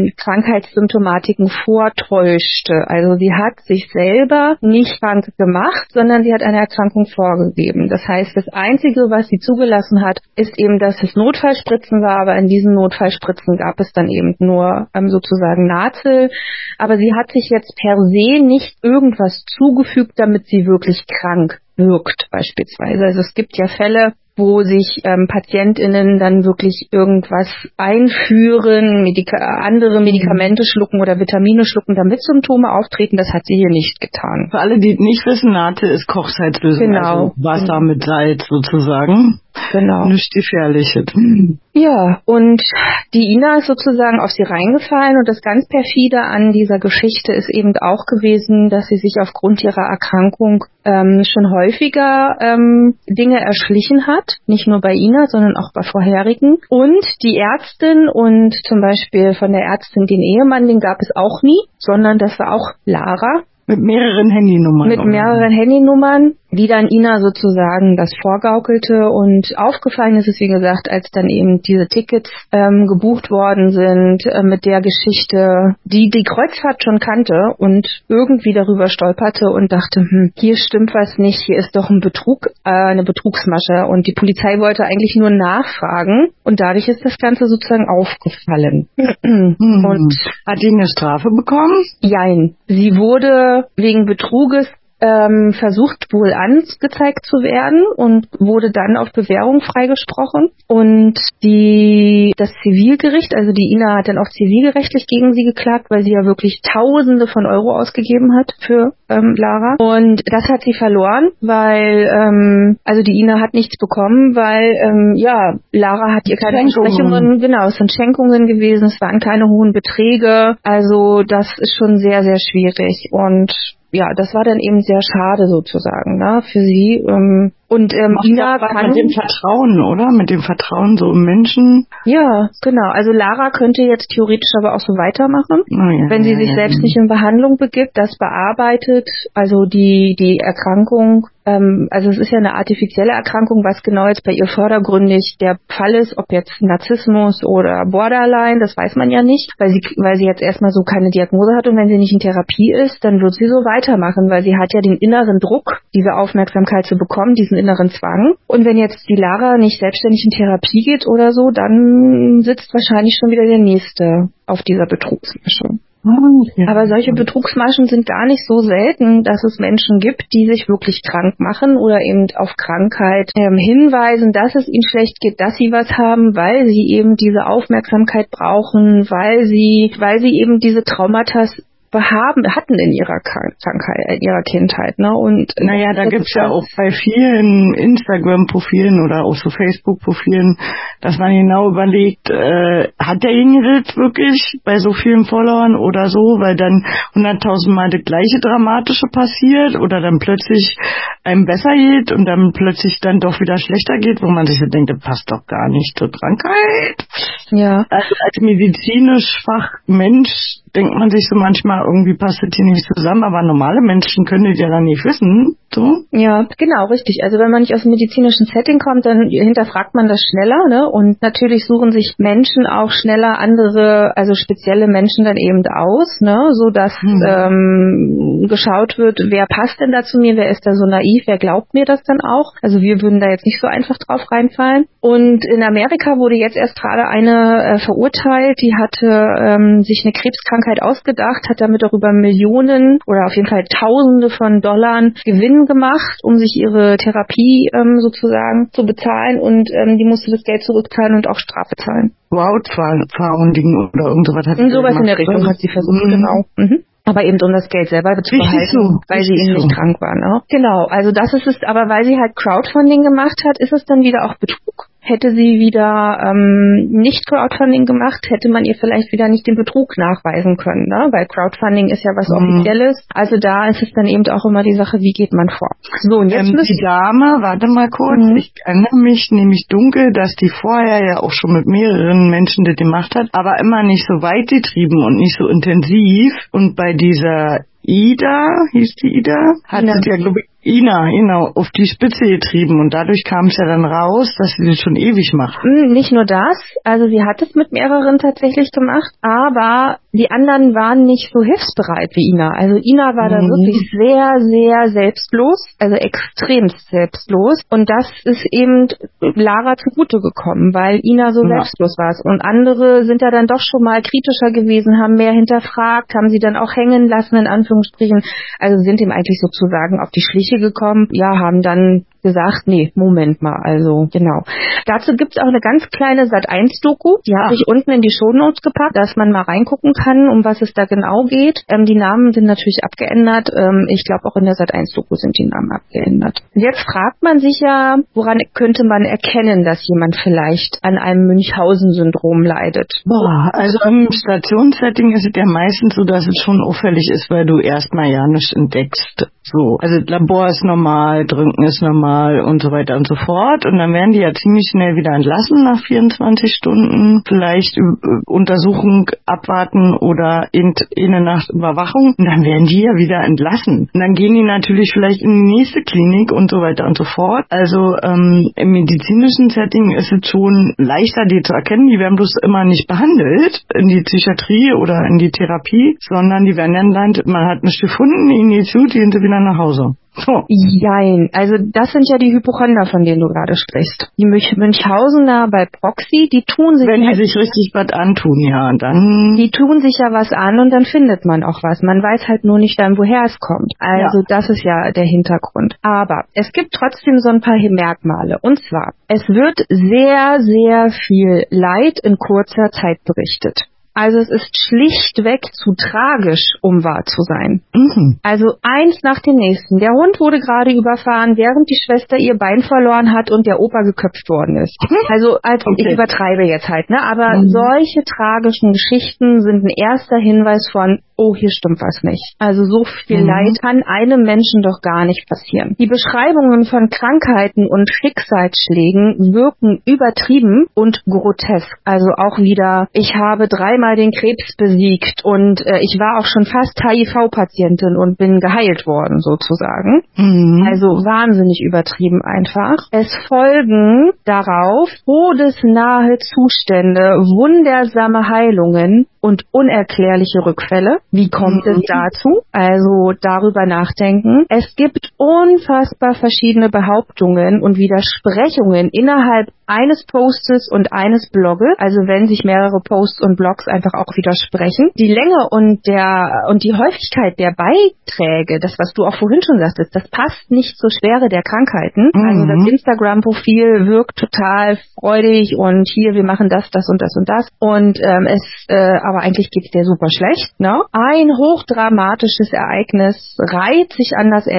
Krankheitssymptomatiken vortäuschte. Also sie hat sich selber nicht krank gemacht, sondern sie hat eine Erkrankung vorgegeben. Das heißt, das Einzige, was sie zugelassen hat, ist eben, dass es Notfallspritzen war, aber in diesen Notfallspritzen gab es dann eben nur sozusagen Nazel. Aber sie hat sich jetzt per se nicht irgendwas zugefügt, damit sie wirklich krank wirkt beispielsweise. Also es gibt ja Fälle, wo sich PatientInnen dann wirklich irgendwas einführen, andere Medikamente schlucken oder Vitamine schlucken, damit Symptome auftreten. Das hat sie hier nicht getan. Für alle, die nicht wissen, Natel ist Kochsalzlösung, genau. Also Wasser mit Salz sozusagen. Genau. Nichts Gefährliches. Ja, und die Ina ist sozusagen auf sie reingefallen, und das ganz perfide an dieser Geschichte ist eben auch gewesen, dass sie sich aufgrund ihrer Erkrankung schon häufiger Dinge erschlichen hat, nicht nur bei Ina, sondern auch bei vorherigen. Und die Ärztin und zum Beispiel von der Ärztin den Ehemann, den gab es auch nie, sondern das war auch Lara. Mit mehreren Handynummern, die dann Ina sozusagen das vorgaukelte, und aufgefallen ist es, wie gesagt, als dann eben diese Tickets gebucht worden sind mit der Geschichte, die Kreuzfahrt schon kannte und irgendwie darüber stolperte und dachte, hier stimmt was nicht, hier ist doch ein Betrug, eine Betrugsmasche, und die Polizei wollte eigentlich nur nachfragen, und dadurch ist das Ganze sozusagen aufgefallen. Und hat die eine Strafe bekommen? Jein. Sie wurde wegen Betruges versucht wohl angezeigt zu werden und wurde dann auf Bewährung freigesprochen. Und das Zivilgericht, also die Ina hat dann auch zivilrechtlich gegen sie geklagt, weil sie ja wirklich Tausende von Euro ausgegeben hat für Lara. Und das hat sie verloren, weil also die Ina hat nichts bekommen, weil Lara hat ihr keine Entsprechungen, genau, es sind Schenkungen gewesen, es waren keine hohen Beträge. Also das ist schon sehr, sehr schwierig. Und ja, das war dann eben sehr schade sozusagen, ne, für sie. Und Ina kann... Mit dem Vertrauen, oder? Mit dem Vertrauen so im Menschen. Ja, genau. Also Lara könnte jetzt theoretisch aber auch so weitermachen, wenn sie sich selbst nicht in Behandlung begibt, das bearbeitet, also die Erkrankung, also es ist ja eine artifizielle Erkrankung, was genau jetzt bei ihr vordergründig der Fall ist, ob jetzt Narzissmus oder Borderline, das weiß man ja nicht, weil sie jetzt erstmal so keine Diagnose hat, und wenn sie nicht in Therapie ist, dann wird sie so weitermachen, weil sie hat ja den inneren Druck, diese Aufmerksamkeit zu bekommen, diesen inneren Zwang. Und wenn jetzt die Lara nicht selbstständig in Therapie geht oder so, dann sitzt wahrscheinlich schon wieder der Nächste auf dieser Betrugsmasche. Aber solche Betrugsmaschen sind gar nicht so selten, dass es Menschen gibt, die sich wirklich krank machen oder eben auf Krankheit hinweisen, dass es ihnen schlecht geht, dass sie was haben, weil sie eben diese Aufmerksamkeit brauchen, weil sie eben diese Traumata hatten in ihrer Krankheit, in ihrer Kindheit, ne? Und naja, da gibt's ja auch bei vielen Instagram-Profilen oder auch so Facebook-Profilen, dass man genau überlegt, hat derjenige das wirklich bei so vielen Followern oder so, weil dann 100.000 Mal das gleiche Dramatische passiert oder dann plötzlich einem besser geht und dann plötzlich dann doch wieder schlechter geht, wo man sich so denkt, das passt doch gar nicht zur Krankheit. Ja. Also als medizinisch Fachmensch denkt man sich so manchmal, irgendwie passt das hier nicht zusammen, aber normale Menschen können das ja dann nicht wissen, so. Ja, genau, richtig. Also wenn man nicht aus dem medizinischen Setting kommt, dann hinterfragt man das schneller, ne? Und natürlich suchen sich Menschen auch schneller andere, also spezielle Menschen dann eben aus, ne? So dass geschaut wird, wer passt denn da zu mir, wer ist da so naiv, wer glaubt mir das dann auch? Also wir würden da jetzt nicht so einfach drauf reinfallen. Und in Amerika wurde jetzt erst gerade eine verurteilt, die hatte sich eine Krebskrankheit ausgedacht, hat damit auch über Millionen oder auf jeden Fall Tausende von Dollar Gewinn gemacht, um sich ihre Therapie sozusagen zu bezahlen, und die musste das Geld zurückzahlen und auch Strafe zahlen. Crowdfunding oder irgend sowas hat sie sowas in der Richtung hat sie versucht, genau. Aber eben um das Geld selber zu behalten, weil sie eben nicht krank war. Ne? Genau, also das ist es, aber weil sie halt Crowdfunding gemacht hat, ist es dann wieder auch Betrug. Hätte sie wieder nicht Crowdfunding gemacht, hätte man ihr vielleicht wieder nicht den Betrug nachweisen können, ne? Weil Crowdfunding ist ja was Offizielles. Also da ist es dann eben auch immer die Sache, wie geht man vor. So, und jetzt die Dame, warte mal kurz, ich erinnere mich nämlich dunkel, dass die vorher ja auch schon mit mehreren Menschen das gemacht hat, aber immer nicht so weit getrieben und nicht so intensiv. Und bei dieser Ida, hieß die Ida? Hat sie ja, glaube ich, Ina, genau, auf die Spitze getrieben, und dadurch kam es ja dann raus, dass sie das schon ewig macht. Nicht nur das, also sie hat es mit mehreren tatsächlich gemacht, aber die anderen waren nicht so hilfsbereit wie Ina. Also Ina war da wirklich sehr, sehr selbstlos, also extremst selbstlos, und das ist eben Lara zugute gekommen, weil Ina so selbstlos war. Und andere sind ja dann doch schon mal kritischer gewesen, haben mehr hinterfragt, haben sie dann auch hängen lassen, in Anführungsstrichen, also sind ihm eigentlich sozusagen auf die Schliche gekommen, ja, haben dann gesagt, nee, Moment mal, also genau. Dazu gibt's auch eine ganz kleine Sat.1-Doku, die habe ich unten in die Shownotes gepackt, dass man mal reingucken kann, um was es da genau geht. Die Namen sind natürlich abgeändert. Ich glaube, auch in der Sat.1-Doku sind die Namen abgeändert. Jetzt fragt man sich ja, woran könnte man erkennen, dass jemand vielleicht an einem Münchhausen-Syndrom leidet? Also im Stationssetting ist es ja meistens so, dass es schon auffällig ist, weil du erstmal ja nichts entdeckst. So, also Labor ist normal, Trinken ist normal und so weiter und so fort. Und dann werden die ja ziemlich schnell wieder entlassen nach 24 Stunden. Vielleicht Untersuchung abwarten oder eine Nacht Überwachung. Und dann werden die ja wieder entlassen. Und dann gehen die natürlich vielleicht in die nächste Klinik und so weiter und so fort. Also im medizinischen Setting ist es schon leichter, die zu erkennen. Die werden bloß immer nicht behandelt in die Psychiatrie oder in die Therapie, sondern die werden dann, man hat nicht gefunden, ihnen geht's gut, gehen sie wieder nach Hause. So. Jein, also das sind ja die Hypochonder, von denen du gerade sprichst. Die Münchhausener bei Proxy, die tun sich... Wenn die sich richtig was antun, ja, dann... Die tun sich ja was an und dann findet man auch was. Man weiß halt nur nicht dann, woher es kommt. Also das ist ja der Hintergrund. Aber es gibt trotzdem so ein paar Merkmale. Und zwar, es wird sehr, sehr viel Leid in kurzer Zeit berichtet. Also es ist schlichtweg zu tragisch, um wahr zu sein. Also eins nach dem nächsten. Der Hund wurde gerade überfahren, während die Schwester ihr Bein verloren hat und der Opa geköpft worden ist. Also ich übertreibe jetzt halt, ne? Aber solche tragischen Geschichten sind ein erster Hinweis von, oh, hier stimmt was nicht. Also so viel Leid kann einem Menschen doch gar nicht passieren. Die Beschreibungen von Krankheiten und Schicksalsschlägen wirken übertrieben und grotesk. Also auch wieder, ich habe 3-mal den Krebs besiegt und ich war auch schon fast HIV-Patientin und bin geheilt worden, sozusagen. Also wahnsinnig übertrieben einfach. Es folgen darauf todesnahe Zustände, wundersame Heilungen und unerklärliche Rückfälle. Wie kommt es dazu? Also darüber nachdenken. Es gibt unfassbar verschiedene Behauptungen und Widersprechungen innerhalb eines Postes und eines Bloges, also wenn sich mehrere Posts und Blogs einfach auch widersprechen. Die Länge und die Häufigkeit der Beiträge, das, was du auch vorhin schon sagtest, das passt nicht zur Schwere der Krankheiten. Also das Instagram-Profil wirkt total freudig und hier, wir machen das und das und das. Und aber eigentlich geht's dir super schlecht, ne? Ein hochdramatisches Ereignis reiht sich an das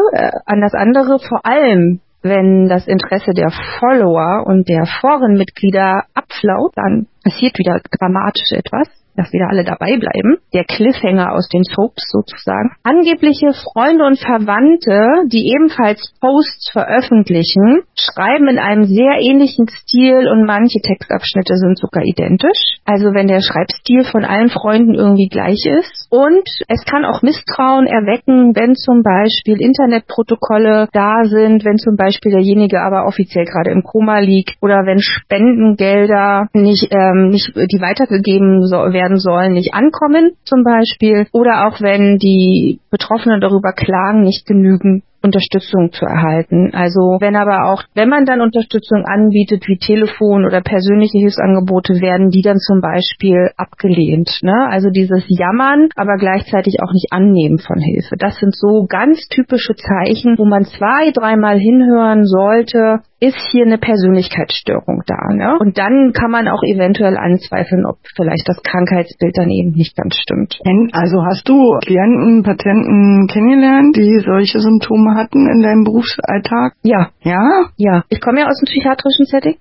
andere, vor allem wenn das Interesse der Follower und der Forenmitglieder abflaut, dann passiert wieder dramatisch etwas, dass wieder alle dabei bleiben. Der Cliffhanger aus den Soaps sozusagen. Angebliche Freunde und Verwandte, die ebenfalls Posts veröffentlichen, schreiben in einem sehr ähnlichen Stil und manche Textabschnitte sind sogar identisch. Also wenn der Schreibstil von allen Freunden irgendwie gleich ist. Und es kann auch Misstrauen erwecken, wenn zum Beispiel Internetprotokolle da sind, wenn zum Beispiel derjenige aber offiziell gerade im Koma liegt oder wenn Spendengelder nicht die weitergegeben werden sollen, nicht ankommen zum Beispiel, oder auch wenn die Betroffenen darüber klagen, nicht genügend Unterstützung zu erhalten. Also wenn man dann Unterstützung anbietet, wie Telefon oder persönliche Hilfsangebote, werden die dann zum Beispiel abgelehnt. Ne? Also dieses Jammern, aber gleichzeitig auch nicht annehmen von Hilfe. Das sind so ganz typische Zeichen, wo man 2-3 Mal hinhören sollte, ist hier eine Persönlichkeitsstörung da. Ne? Und dann kann man auch eventuell anzweifeln, ob vielleicht das Krankheitsbild dann eben nicht ganz stimmt. Also hast du Klienten, Patienten kennengelernt, die solche Symptome hatten in deinem Berufsalltag? Ja. Ja? Ja. Ich komme ja aus dem psychiatrischen Setting.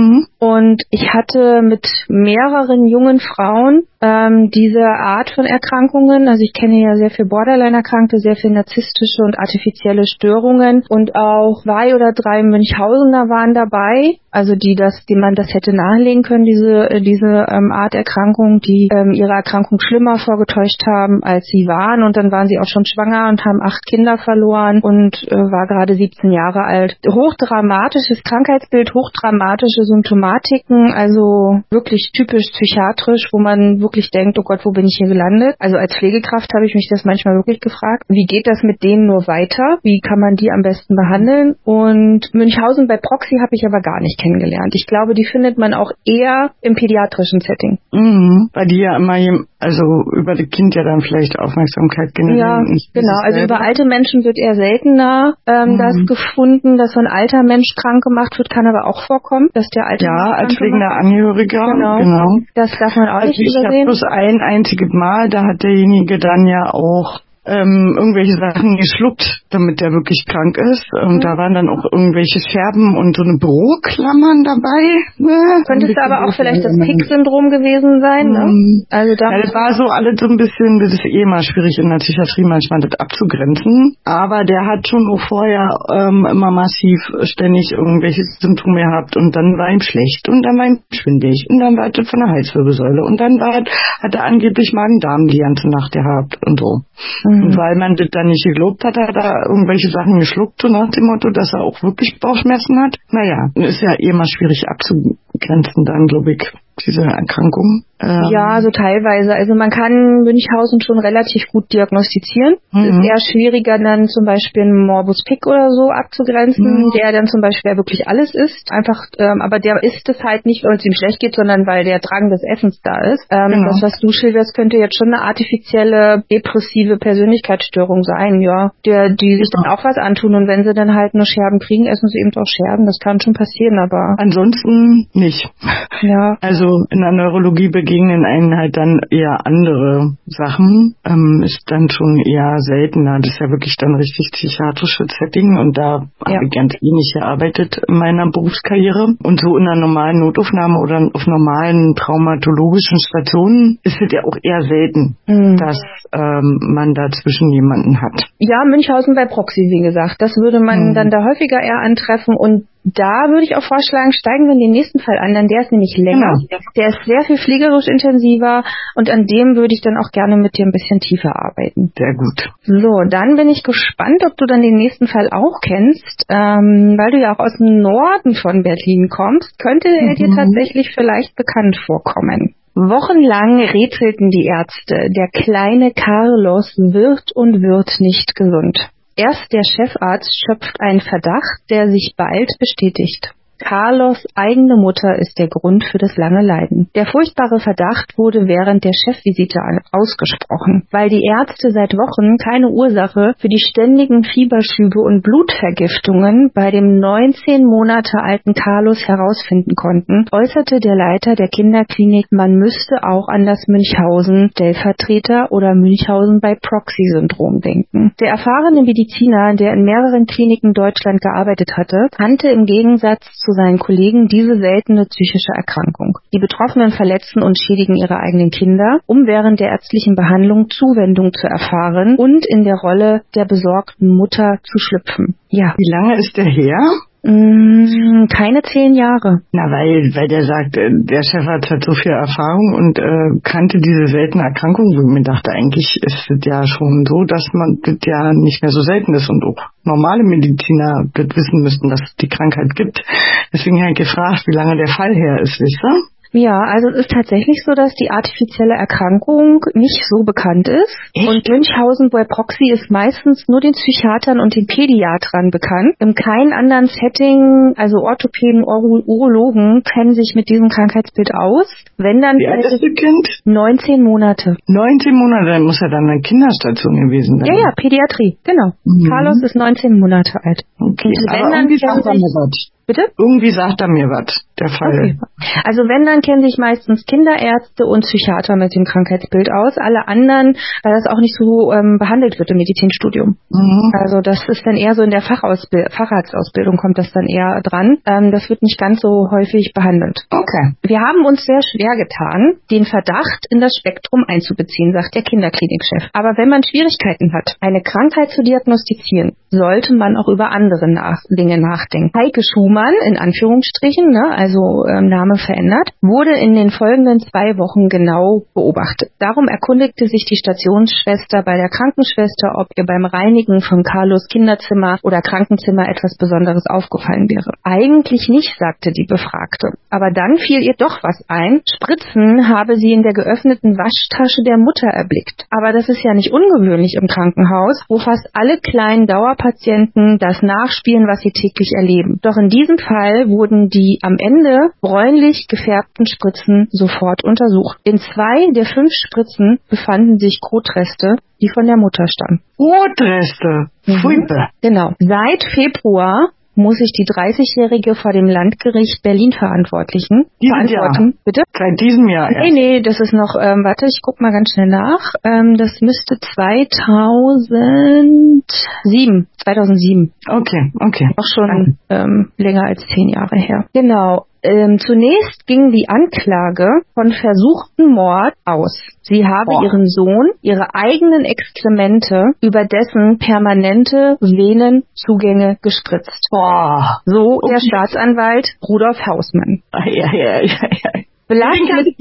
Und ich hatte mit mehreren jungen Frauen diese Art von Erkrankungen. Also ich kenne ja sehr viel Borderline-Erkrankte, sehr viel narzisstische und artifizielle Störungen und auch 2 oder 3 Münchhausener waren dabei, also die man das hätte nahelegen können, diese Art Erkrankung, die ihre Erkrankung schlimmer vorgetäuscht haben, als sie waren, und dann waren sie auch schon schwanger und haben 8 Kinder verloren und war gerade 17 Jahre alt. Hochdramatisches Krankheitsbild, hochdramatische Symptomatiken, also wirklich typisch psychiatrisch, wo man wirklich denkt, oh Gott, wo bin ich hier gelandet? Also als Pflegekraft habe ich mich das manchmal wirklich gefragt. Wie geht das mit denen nur weiter? Wie kann man die am besten behandeln? Und Münchhausen bei Proxy habe ich aber gar nicht kennengelernt. Ich glaube, die findet man auch eher im pädiatrischen Setting. Weil die ja immer über das Kind ja dann vielleicht Aufmerksamkeit generieren. Ja, genau. Also über alte Menschen wird eher seltener das gefunden, dass so ein alter Mensch krank gemacht wird, kann aber auch vorkommen, dass der alte Mensch als pflegender Angehöriger. Genau. Das darf man auch nicht übersehen. Bloß ein einziges Mal, da hat derjenige dann ja auch irgendwelche Sachen geschluckt, damit der wirklich krank ist. Und da waren dann auch irgendwelche Scherben und so eine Büroklammern dabei. Könnte es aber auch vielleicht das Pick-Syndrom gewesen sein, ne? Also das war so alles so ein bisschen, das ist immer schwierig in der Psychiatrie manchmal das abzugrenzen. Aber der hat schon auch vorher immer massiv ständig irgendwelche Symptome gehabt und dann war ihm schlecht und dann war ihm schwindelig und dann war das von der Halswirbelsäule und dann hat er angeblich Magen-Darm die ganze Nacht gehabt und so. Und weil man das dann nicht geglaubt hat, hat er irgendwelche Sachen geschluckt, so nach dem Motto, dass er auch wirklich Bauchschmerzen hat. Naja, ist ja immer schwierig abzugrenzen dann, glaube ich, diese Erkrankung. Ja, so teilweise. Also man kann Münchhausen schon relativ gut diagnostizieren. Es ist eher schwieriger, dann zum Beispiel einen Morbus Pick oder so abzugrenzen, der dann zum Beispiel wirklich alles ist. Einfach, aber der isst es halt nicht, weil es ihm schlecht geht, sondern weil der Drang des Essens da ist. Das, was du schilderst, könnte jetzt schon eine artifizielle, depressive Persönlichkeitsstörung sein, ja. Die sich dann auch was antun und wenn sie dann halt nur Scherben kriegen, essen sie eben auch Scherben. Das kann schon passieren, aber ansonsten nicht. Ja. Also Also in der Neurologie begegnen einen halt dann eher andere Sachen, ist dann schon eher seltener. Das ist ja wirklich dann richtig psychiatrisches Setting und da habe ich ganz wenig gearbeitet in meiner Berufskarriere. Und so in einer normalen Notaufnahme oder auf normalen traumatologischen Stationen ist es ja auch eher selten, dass man dazwischen jemanden hat. Ja, Münchhausen bei Proxy, wie gesagt. Das würde man dann da häufiger eher antreffen und da würde ich auch vorschlagen, steigen wir in den nächsten Fall an, denn der ist nämlich länger. Genau. Der ist sehr viel pflegerisch intensiver und an dem würde ich dann auch gerne mit dir ein bisschen tiefer arbeiten. Sehr gut. So, dann bin ich gespannt, ob du dann den nächsten Fall auch kennst, weil du ja auch aus dem Norden von Berlin kommst, könnte er dir tatsächlich vielleicht bekannt vorkommen. Wochenlang rätselten die Ärzte, der kleine Carlos wird und wird nicht gesund. Erst der Chefarzt schöpft einen Verdacht, der sich bald bestätigt. Carlos' eigene Mutter ist der Grund für das lange Leiden. Der furchtbare Verdacht wurde während der Chefvisite ausgesprochen, weil die Ärzte seit Wochen keine Ursache für die ständigen Fieberschübe und Blutvergiftungen bei dem 19 Monate alten Carlos herausfinden konnten, äußerte der Leiter der Kinderklinik, man müsste auch an das Münchhausen-Stellvertreter- oder Münchhausen-by-Proxy-Syndrom denken. Der erfahrene Mediziner, der in mehreren Kliniken in Deutschland gearbeitet hatte, kannte im Gegensatz zu seinen Kollegen diese seltene psychische Erkrankung. Die Betroffenen verletzen und schädigen ihre eigenen Kinder, um während der ärztlichen Behandlung Zuwendung zu erfahren und in der Rolle der besorgten Mutter zu schlüpfen. Ja. Wie lange ist der her? Keine 10 Jahre. Na, weil der sagt, der Chefarzt hat so viel Erfahrung und kannte diese seltene Erkrankung, wo ich mir dachte, eigentlich ist es ja schon so, dass man das ja nicht mehr so selten ist und auch normale Mediziner das wissen müssten, dass es die Krankheit gibt. Deswegen habe ich gefragt, wie lange der Fall her ist, wisst ihr? Ja, also es ist tatsächlich so, dass die artifizielle Erkrankung nicht so bekannt ist. Echt? Und Münchhausen bei Proxy ist meistens nur den Psychiatern und den Pädiatern bekannt. In keinem anderen Setting, also Orthopäden, Urologen, kennen sich mit diesem Krankheitsbild aus. Wenn dann wie alt ist das Kind? 19 Monate. 19 Monate, dann muss er dann eine Kinderstation gewesen sein. Ja, Pädiatrie, genau. Carlos ist 19 Monate alt. Okay, und aber irgendwie sagt er mir was. Bitte? Irgendwie sagt er mir was, der Fall. Okay. Also wenn, dann kennen sich meistens Kinderärzte und Psychiater mit dem Krankheitsbild aus. Alle anderen, weil das auch nicht so behandelt wird im Medizinstudium. Also das ist dann eher so in der Facharztausbildung kommt das dann eher dran. Das wird nicht ganz so häufig behandelt. Okay. Wir haben uns sehr schwer getan, den Verdacht in das Spektrum einzubeziehen, sagt der Kinderklinikchef. Aber wenn man Schwierigkeiten hat, eine Krankheit zu diagnostizieren, sollte man auch über andere Dinge nachdenken. Heike Schumann, in Anführungsstrichen, also Name verändert, wurde in den folgenden 2 Wochen genau beobachtet. Darum erkundigte sich die Stationsschwester bei der Krankenschwester, ob ihr beim Reinigen von Carlos Kinderzimmer oder Krankenzimmer etwas Besonderes aufgefallen wäre. Eigentlich nicht, sagte die Befragte. Aber dann fiel ihr doch was ein. Spritzen habe sie in der geöffneten Waschtasche der Mutter erblickt. Aber das ist ja nicht ungewöhnlich im Krankenhaus, wo fast alle kleinen Dauerpatienten das nachspielen, was sie täglich erleben. Doch in diesem Fall wurden die am Ende bräunlich gefärbten Spritzen sofort untersucht. In 2 der 5 Spritzen befanden sich Kotreste, die von der Mutter stammen. Kotreste? Furchtbar. Genau. Seit Februar muss sich die 30-Jährige vor dem Landgericht Berlin verantworten. Bitte? Seit diesem Jahr erst. Nee, das ist noch, warte, ich guck mal ganz schnell nach. Das müsste 2007. Okay. Auch schon länger als 10 Jahre her. Genau. Zunächst ging die Anklage von versuchten Mord aus. Sie habe ihren Sohn, ihre eigenen Exkremente über dessen permanente Venenzugänge gespritzt. So der Staatsanwalt Rudolf Hausmann. Ja. Blass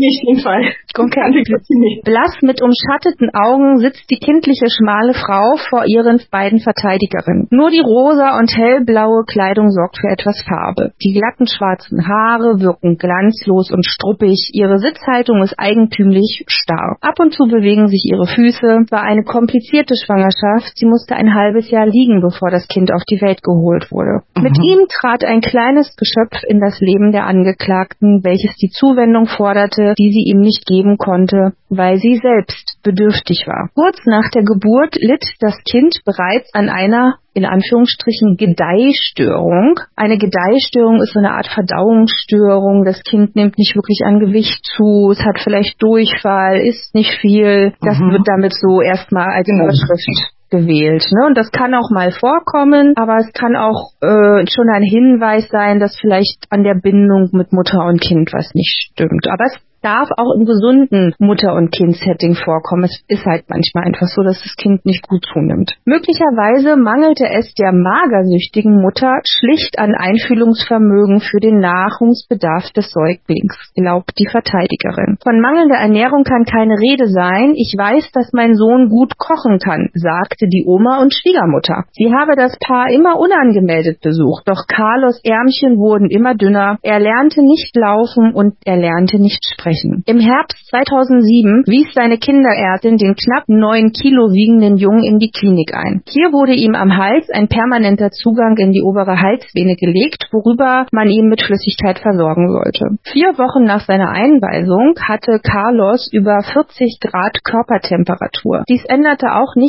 mit umschatteten Augen sitzt die kindliche schmale Frau vor ihren beiden Verteidigerinnen. Nur die rosa und hellblaue Kleidung sorgt für etwas Farbe. Die glatten schwarzen Haare wirken glanzlos und struppig. Ihre Sitzhaltung ist eigentümlich starr. Ab und zu bewegen sich ihre Füße. War eine komplizierte Schwangerschaft. Sie musste ein halbes Jahr liegen, bevor das Kind auf die Welt geholt wurde. Mit ihm trat ein kleines Geschöpf in das Leben der Angeklagten, welches die Zuwendung Behandlung forderte, die sie ihm nicht geben konnte, weil sie selbst bedürftig war. Kurz nach der Geburt litt das Kind bereits an einer, in Anführungsstrichen, Gedeihstörung. Eine Gedeihstörung ist so eine Art Verdauungsstörung. Das Kind nimmt nicht wirklich an Gewicht zu, es hat vielleicht Durchfall, isst nicht viel. Das wird damit so erstmal als Überschrift gewählt. Ne? Und das kann auch mal vorkommen, aber es kann auch schon ein Hinweis sein, dass vielleicht an der Bindung mit Mutter und Kind was nicht stimmt. Aber es darf auch im gesunden Mutter- und Kind-Setting vorkommen. Es ist halt manchmal einfach so, dass das Kind nicht gut zunimmt. Möglicherweise mangelte es der magersüchtigen Mutter schlicht an Einfühlungsvermögen für den Nahrungsbedarf des Säuglings, glaubt die Verteidigerin. Von mangelnder Ernährung kann keine Rede sein. Ich weiß, dass mein Sohn gut kochen kann, sagte die Oma und Schwiegermutter. Sie habe das Paar immer unangemeldet besucht, doch Carlos' Ärmchen wurden immer dünner. Er lernte nicht laufen und er lernte nicht sprechen. Im Herbst 2007 wies seine Kinderärztin den knapp 9 Kilo wiegenden Jungen in die Klinik ein. Hier wurde ihm am Hals ein permanenter Zugang in die obere Halsvene gelegt, worüber man ihn mit Flüssigkeit versorgen sollte. 4 Wochen nach seiner Einweisung hatte Carlos über 40 Grad Körpertemperatur. Dies änderte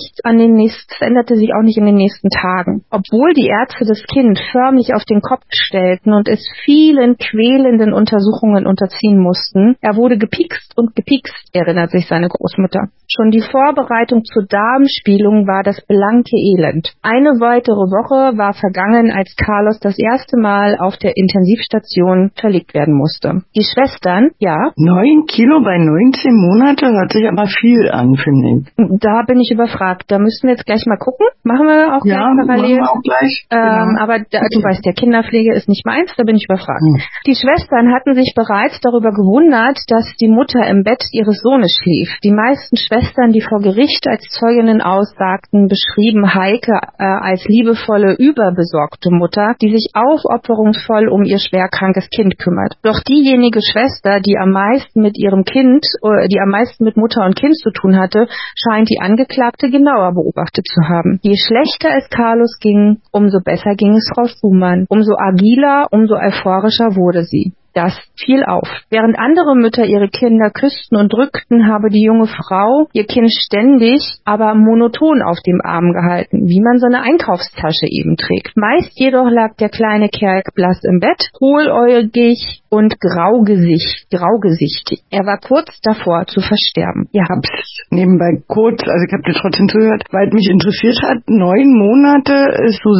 sich auch nicht in den nächsten Tagen. Obwohl die Ärzte das Kind förmlich auf den Kopf stellten und es vielen quälenden Untersuchungen unterziehen mussten, er wurde gepiekst, erinnert sich seine Großmutter. Schon die Vorbereitung zur Darmspiegelung war das blanke Elend. Eine weitere Woche war vergangen, als Carlos das erste Mal auf der Intensivstation verlegt werden musste. Die Schwestern, 9 Kilo bei 19 Monate hört sich aber viel an, finde ich. Da bin ich überfragt. Da müssen wir jetzt gleich mal gucken. Machen wir auch gleich parallel. Machen wir auch gleich. Genau. Aber du weißt, der Kinderpflege ist nicht meins, da bin ich überfragt. Die Schwestern hatten sich bereits darüber gewundert, dass die Mutter im Bett ihres Sohnes schlief. Die meisten Schwestern, die vor Gericht als Zeuginnen aussagten, beschrieben Heike als liebevolle, überbesorgte Mutter, die sich aufopferungsvoll um ihr schwerkrankes Kind kümmert. Doch diejenige Schwester, die am meisten mit Mutter und Kind zu tun hatte, scheint die Angeklagte genauer beobachtet zu haben. Je schlechter es Carlos ging, umso besser ging es Frau Schumann. Umso agiler, umso euphorischer wurde sie. Das fiel auf. Während andere Mütter ihre Kinder küssten und drückten, habe die junge Frau ihr Kind ständig, aber monoton auf dem Arm gehalten, wie man so eine Einkaufstasche eben trägt. Meist jedoch lag der kleine Kerl blass im Bett, hohläugig und graugesichtig. Er war kurz davor zu versterben. Ich hab's nebenbei kurz, also ich habe dir trotzdem zugehört, weil es mich interessiert hat. 9 Monate ist so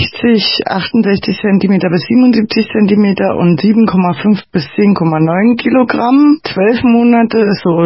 68 Zentimeter bis 77 Zentimeter und 7,5 bis 10,9 Kilogramm. 12 Monate ist so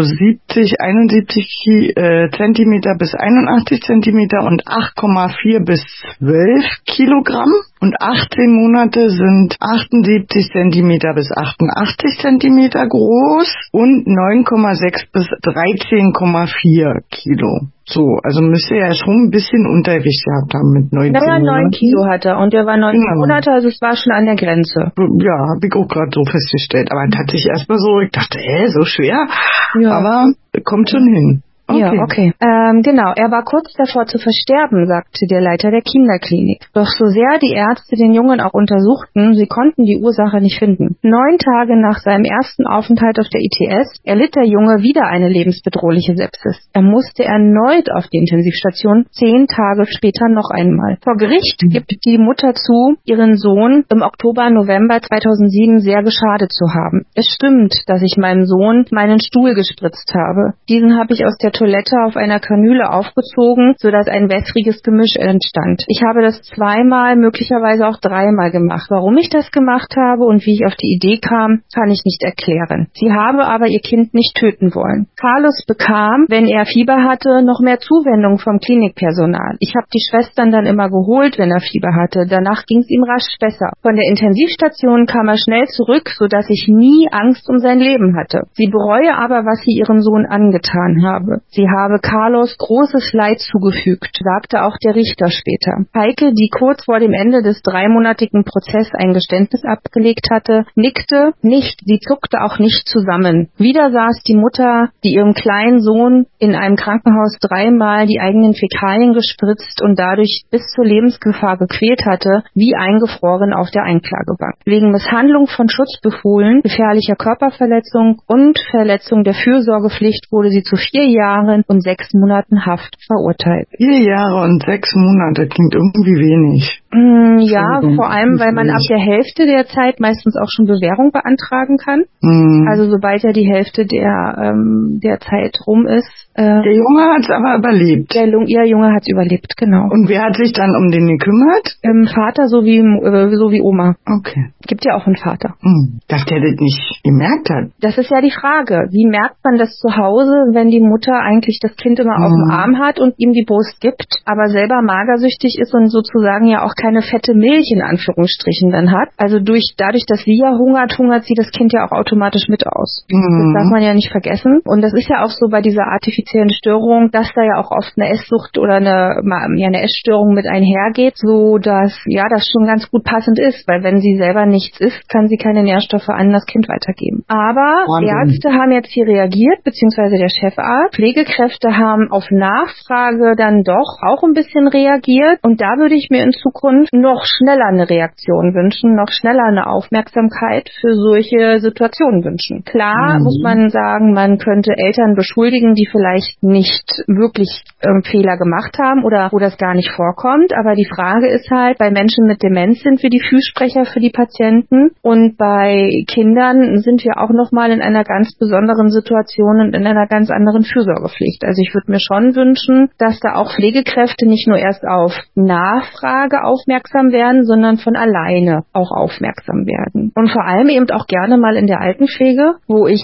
71 Zentimeter bis 81 Zentimeter und 8,4 bis 12 Kilogramm. Und 18 Monate sind 78 Zentimeter bis 88 Zentimeter groß und 9,6 bis 13,4 Kilo. So, also müsste er ja schon ein bisschen Untergewicht gehabt haben mit 19 Monaten. 9 Kilo hat er und er war 9 Monate, also es war schon an der Grenze. Ja, habe ich auch gerade so festgestellt. Aber tatsächlich erstmal so, ich dachte, so schwer? Ja. Aber kommt schon hin. Okay. Ja, okay. Genau, er war kurz davor zu versterben, sagte der Leiter der Kinderklinik. Doch so sehr die Ärzte den Jungen auch untersuchten, sie konnten die Ursache nicht finden. 9 Tage nach seinem ersten Aufenthalt auf der ITS erlitt der Junge wieder eine lebensbedrohliche Sepsis. Er musste erneut auf die Intensivstation, 10 Tage später noch einmal. Vor Gericht gibt die Mutter zu, ihren Sohn im November 2007 sehr geschadet zu haben. Es stimmt, dass ich meinem Sohn meinen Stuhl gespritzt habe. Diesen habe ich aus der Toilette auf einer Kanüle aufgezogen, sodass ein wässriges Gemisch entstand. Ich habe das 2-mal, möglicherweise auch 3-mal gemacht. Warum ich das gemacht habe und wie ich auf die Idee kam, kann ich nicht erklären. Sie habe aber ihr Kind nicht töten wollen. Carlos bekam, wenn er Fieber hatte, noch mehr Zuwendung vom Klinikpersonal. Ich habe die Schwestern dann immer geholt, wenn er Fieber hatte. Danach ging es ihm rasch besser. Von der Intensivstation kam er schnell zurück, sodass ich nie Angst um sein Leben hatte. Sie bereue aber, was sie ihrem Sohn angetan habe. Sie habe Carlos großes Leid zugefügt, sagte auch der Richter später. Heike, die kurz vor dem Ende des 3-monatigen Prozesses ein Geständnis abgelegt hatte, nickte nicht, sie zuckte auch nicht zusammen. Wieder saß die Mutter, die ihrem kleinen Sohn in einem Krankenhaus 3-mal die eigenen Fäkalien gespritzt und dadurch bis zur Lebensgefahr gequält hatte, wie eingefroren auf der Anklagebank. Wegen Misshandlung von Schutzbefohlen, gefährlicher Körperverletzung und Verletzung der Fürsorgepflicht wurde sie zu 4 Jahren und 6 Monaten Haft verurteilt. 4 Jahre und 6 Monate klingt irgendwie wenig. Ja, vor allem, weil man ab der Hälfte der Zeit meistens auch schon Bewährung beantragen kann. Also sobald ja die Hälfte der Zeit rum ist. Der Junge hat es aber überlebt. Ihr Junge hat es überlebt, genau. Und wer hat sich dann um den gekümmert? Vater sowie Oma. Okay. Gibt ja auch einen Vater. Dass der das nicht gemerkt hat. Das ist ja die Frage. Wie merkt man das zu Hause, wenn die Mutter eigentlich das Kind immer auf dem Arm hat und ihm die Brust gibt, aber selber magersüchtig ist und sozusagen ja auch keine fette Milch in Anführungsstrichen dann hat? Also dadurch, dass sie ja hungert sie das Kind ja auch automatisch mit aus. Das darf man ja nicht vergessen. Und das ist ja auch so bei dieser artifiziellen Störung, dass da ja auch oft eine Esssucht oder eine Essstörung mit einhergeht, so dass das schon ganz gut passend ist, weil wenn sie selber nichts isst, kann sie keine Nährstoffe an das Kind weitergeben. Aber Ärzte haben jetzt hier reagiert, beziehungsweise der Chefarzt. Pflegekräfte haben auf Nachfrage dann doch auch ein bisschen reagiert und da würde ich mir in Zukunft noch schneller eine Reaktion wünschen, noch schneller eine Aufmerksamkeit für solche Situationen wünschen. Klar muss man sagen, man könnte Eltern beschuldigen, die vielleicht nicht wirklich Fehler gemacht haben oder wo das gar nicht vorkommt, aber die Frage ist halt, bei Menschen mit Demenz sind wir die Fürsprecher für die Patienten und bei Kindern sind wir auch nochmal in einer ganz besonderen Situation und in einer ganz anderen Fürsorgepflicht. Also ich würde mir schon wünschen, dass da auch Pflegekräfte nicht nur erst auf Nachfrage aufmerksam werden, sondern von alleine auch aufmerksam werden. Und vor allem eben auch gerne mal in der Altenpflege, wo ich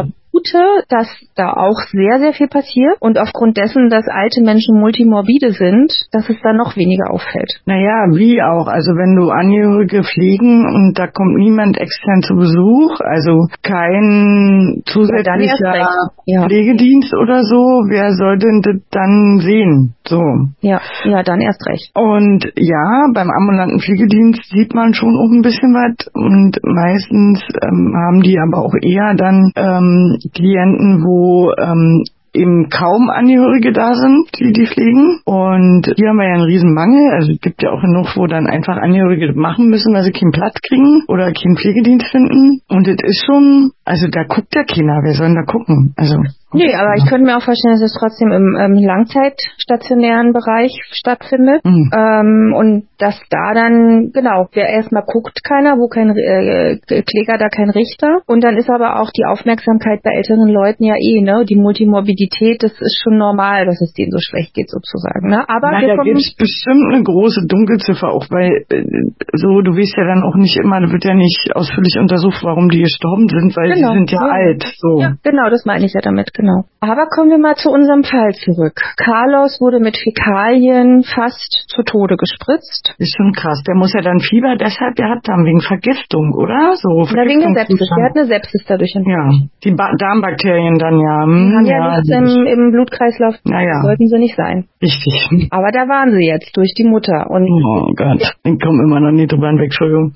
dass da auch sehr, sehr viel passiert und aufgrund dessen, dass alte Menschen multimorbide sind, dass es da noch weniger auffällt. Naja, wie auch. Also wenn du Angehörige pflegen und da kommt niemand extern zu Besuch, also kein zusätzlicher Pflegedienst oder so, wer soll denn das dann sehen? So. Ja, dann erst recht. Und ja, beim ambulanten Pflegedienst sieht man schon auch ein bisschen was und meistens haben die aber auch eher dann Klienten, wo eben kaum Angehörige da sind, die pflegen. Und hier haben wir ja einen riesen Mangel. Also es gibt ja auch genug, wo dann einfach Angehörige das machen müssen, weil sie keinen Platz kriegen oder keinen Pflegedienst finden. Und das ist schon, also da guckt ja keiner. Wer soll denn da gucken? Also Nee, aber ich könnte mir auch vorstellen, dass es trotzdem im langzeitstationären Bereich stattfindet. Und dass da dann, wer erstmal guckt keiner, wo kein Kläger, da kein Richter. Und dann ist aber auch die Aufmerksamkeit bei älteren Leuten ja die Multimorbidität, das ist schon normal, dass es denen so schlecht geht sozusagen. Ne? Aber da gibt es bestimmt eine große Dunkelziffer auch, weil du weißt ja dann auch nicht immer, da wird ja nicht ausführlich untersucht, warum die gestorben sind, weil sie sind ja alt. So. Ja, genau, das meine ich ja damit, genau. Aber kommen wir mal zu unserem Fall zurück. Carlos wurde mit Fäkalien fast zu Tode gespritzt. Ist schon krass. Der muss ja dann Fieber deshalb gehabt haben, wegen Vergiftung, oder? So wegen der Sepsis. Der hat eine Sepsis dadurch entwickelt. Ja, die Darmbakterien dann haben ja nichts im Blutkreislauf. Sollten sie nicht sein. Richtig. Aber da waren sie jetzt durch die Mutter. Und oh Gott, ich komme immer noch nicht drüber hinweg, Entschuldigung.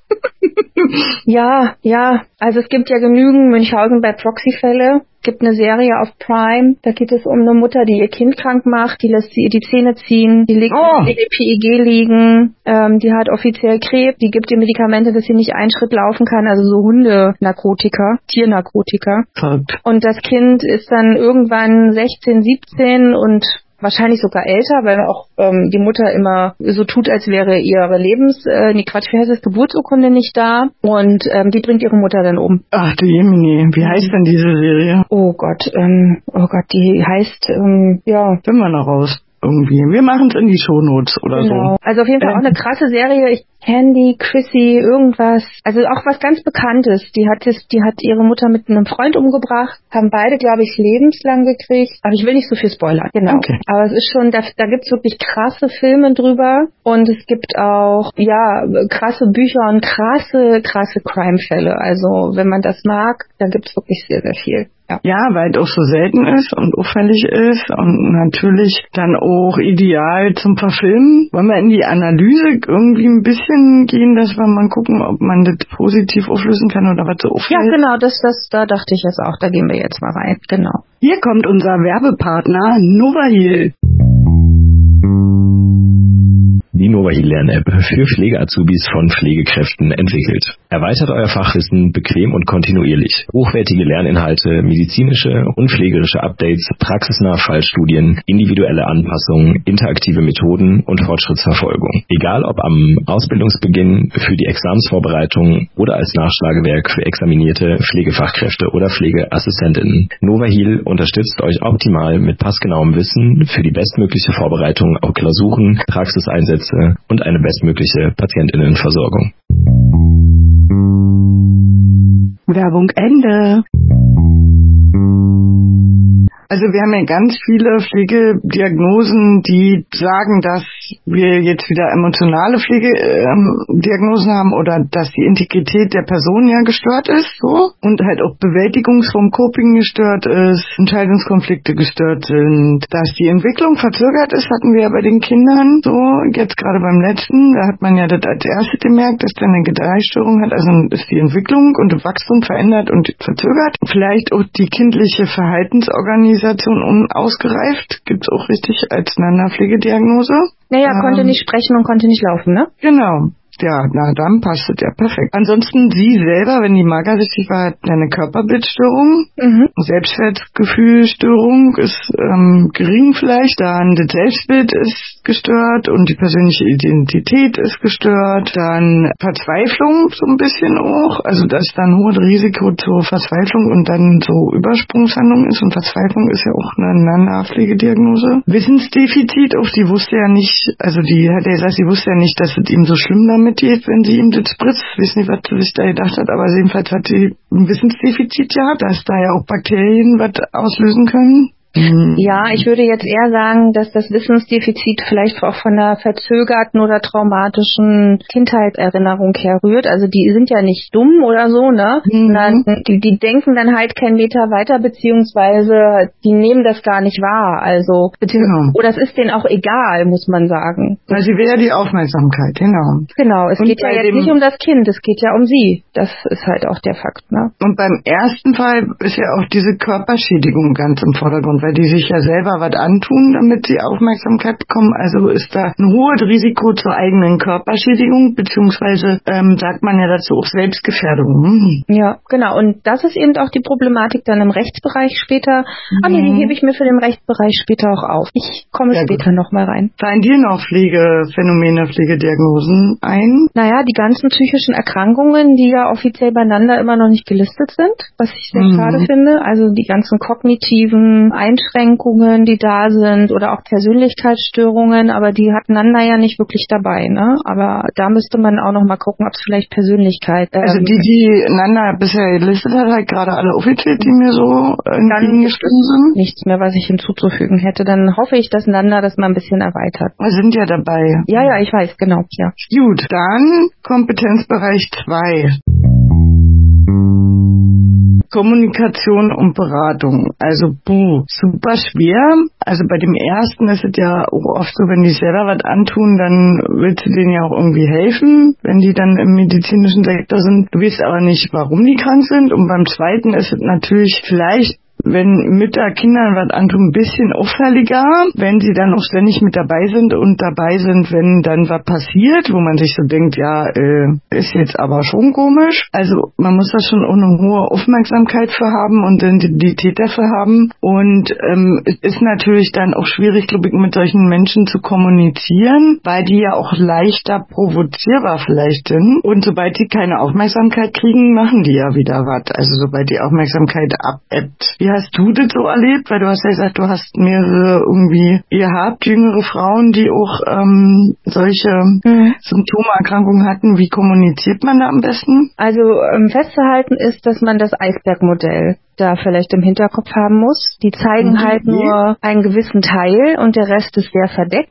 Ja, also es gibt ja genügend Münchhausen bei Proxy-Fälle. Es gibt eine Serie auf Prime, da geht es um eine Mutter, die ihr Kind krank macht, die lässt sie die Zähne ziehen, die legt in PEG liegen, die hat offiziell Krebs, die gibt ihr Medikamente, dass sie nicht einen Schritt laufen kann, also so Hundenarkotika, Tiernarkotika. Verrückt. Und das Kind ist dann irgendwann 16, 17 und wahrscheinlich sogar älter, weil auch die Mutter immer so tut, als wäre ihre Geburtsurkunde nicht da und die bringt ihre Mutter dann um. Ach du Jemini, wie heißt denn diese Serie? Oh Gott, die heißt, Finden wir noch raus. Irgendwie. Wir machen es in die Shownotes oder so. Also auf jeden Fall auch eine krasse Serie. Candy, Chrissy, irgendwas. Also auch was ganz Bekanntes. Die hat ihre Mutter mit einem Freund umgebracht, haben beide, glaube ich, lebenslang gekriegt. Aber ich will nicht so viel spoilern. Genau. Okay. Aber es ist schon, da gibt's wirklich krasse Filme drüber und es gibt auch, krasse Bücher und krasse Crime-Fälle. Also wenn man das mag, dann gibt's wirklich sehr, sehr viel. Ja, weil es auch so selten ist und auffällig ist und natürlich dann auch ideal zum Verfilmen. Wollen wir in die Analyse irgendwie ein bisschen gehen, dass wir mal gucken, ob man das positiv auflösen kann oder was so auffällt? Ja, genau, da dachte ich jetzt auch, da gehen wir jetzt mal rein, genau. Hier kommt unser Werbepartner Novahil. Die Novahil Lern-App für Pflegeazubis von Pflegekräften entwickelt. Erweitert euer Fachwissen bequem und kontinuierlich. Hochwertige Lerninhalte, medizinische und pflegerische Updates, praxisnahe Fallstudien, individuelle Anpassungen, interaktive Methoden und Fortschrittsverfolgung. Egal ob am Ausbildungsbeginn, für die Examensvorbereitung oder als Nachschlagewerk für examinierte Pflegefachkräfte oder Pflegeassistentinnen. Novahil unterstützt euch optimal mit passgenauem Wissen für die bestmögliche Vorbereitung auf Klausuren, Praxiseinsätze und eine bestmögliche Patientinnenversorgung. Werbung Ende. Also wir haben ja ganz viele Pflegediagnosen, die sagen, dass wir jetzt wieder emotionale Pflegediagnosen haben oder dass die Integrität der Person ja gestört ist, so, und halt auch Bewältigungsform Coping gestört ist, Entscheidungskonflikte gestört sind, dass die Entwicklung verzögert ist, hatten wir ja bei den Kindern so, jetzt gerade beim letzten, da hat man ja das als erstes gemerkt, dass der eine G3-Störung hat, also ist die Entwicklung und das Wachstum verändert und verzögert. Vielleicht auch die kindliche Verhaltensorganisation unausgereift, gibt's auch richtig als Nanna-Pflegediagnose. Naja, konnte nicht sprechen und konnte nicht laufen, ne? Genau. Ja, na dann passt es ja perfekt. Ansonsten sie selber, wenn die magersüchtig war, hat eine Körperbildstörung, Selbstwertgefühlstörung ist gering vielleicht, dann das Selbstbild ist gestört und die persönliche Identität ist gestört, dann Verzweiflung so ein bisschen auch, also dass dann hohes Risiko zur Verzweiflung und dann so Übersprungshandlung ist und Verzweiflung ist ja auch eine Nanna-Pflegediagnose. Wissensdefizit, auch die wusste ja nicht, also die hat ja gesagt, sie wusste ja nicht, dass es ihm so schlimm damit geht, wenn sie ihm das spritzt. Ich weiß nicht, was sie sich da gedacht hat, aber jedenfalls hat sie ein Wissensdefizit gehabt, dass da ja auch Bakterien was auslösen können. Ja, ich würde jetzt eher sagen, dass das Wissensdefizit vielleicht auch von einer verzögerten oder traumatischen Kindheitserinnerung herrührt. Also die sind ja nicht dumm oder so, ne? Die denken dann halt keinen Meter weiter, beziehungsweise die nehmen das gar nicht wahr. Also, oder es ist denen auch egal, muss man sagen. Weil sie will ja die Aufmerksamkeit, genau. Genau, es geht ja jetzt nicht um das Kind, es geht ja um sie. Das ist halt auch der Fakt, ne? Und beim ersten Fall ist ja auch diese Körperschädigung ganz im Vordergrund, weil die sich ja selber was antun, damit sie Aufmerksamkeit bekommen. Also ist da ein hohes Risiko zur eigenen Körperschädigung, beziehungsweise sagt man ja dazu auch Selbstgefährdung. Ja, genau. Und das ist eben auch die Problematik dann im Rechtsbereich später. Die hebe ich mir für den Rechtsbereich später auch auf. Ich komme später nochmal rein. Fallen dir noch Pflegephänomene, Pflegediagnosen ein? Naja, die ganzen psychischen Erkrankungen, die ja offiziell beieinander immer noch nicht gelistet sind, was ich sehr schade finde. Also die ganzen kognitiven Einschränkungen, die da sind oder auch Persönlichkeitsstörungen, aber die hat Nanda ja nicht wirklich dabei, ne? Aber da müsste man auch noch mal gucken, ob es vielleicht Persönlichkeit... Also die Nanda bisher gelistet hat, halt gerade alle offiziell, die mir so entgegengestimmt sind? Nichts mehr, was ich hinzuzufügen hätte. Dann hoffe ich, dass Nanda das mal ein bisschen erweitert. Wir sind ja dabei. Ja, ich weiß, genau, ja. Gut, dann Kompetenzbereich 2. Kommunikation und Beratung. Also, super schwer. Also bei dem ersten ist es ja auch oft so, wenn die selber was antun, dann willst du denen ja auch irgendwie helfen, wenn die dann im medizinischen Sektor sind. Du weißt aber nicht, warum die krank sind. Und beim zweiten ist es natürlich vielleicht, wenn Mütter Kindern was antun, ein bisschen auffälliger, wenn sie dann auch ständig mit dabei sind und dabei sind, wenn dann was passiert, wo man sich so denkt, ja, ist jetzt aber schon komisch. Also man muss da schon auch eine hohe Aufmerksamkeit für haben und Sensibilität dafür haben. Und es ist natürlich dann auch schwierig, glaube ich, mit solchen Menschen zu kommunizieren, weil die ja auch leichter provozierbar vielleicht sind. Und sobald sie keine Aufmerksamkeit kriegen, machen die ja wieder was. Also sobald die Aufmerksamkeit abebbt. Wie hast du das so erlebt? Weil du hast ja gesagt, du hast mehrere jüngere Frauen, die auch solche Symptomerkrankungen hatten. Wie kommuniziert man da am besten? Also festzuhalten ist, dass man das Eisbergmodell da vielleicht im Hinterkopf haben muss. Die zeigen halt nur einen gewissen Teil und der Rest ist sehr verdeckt.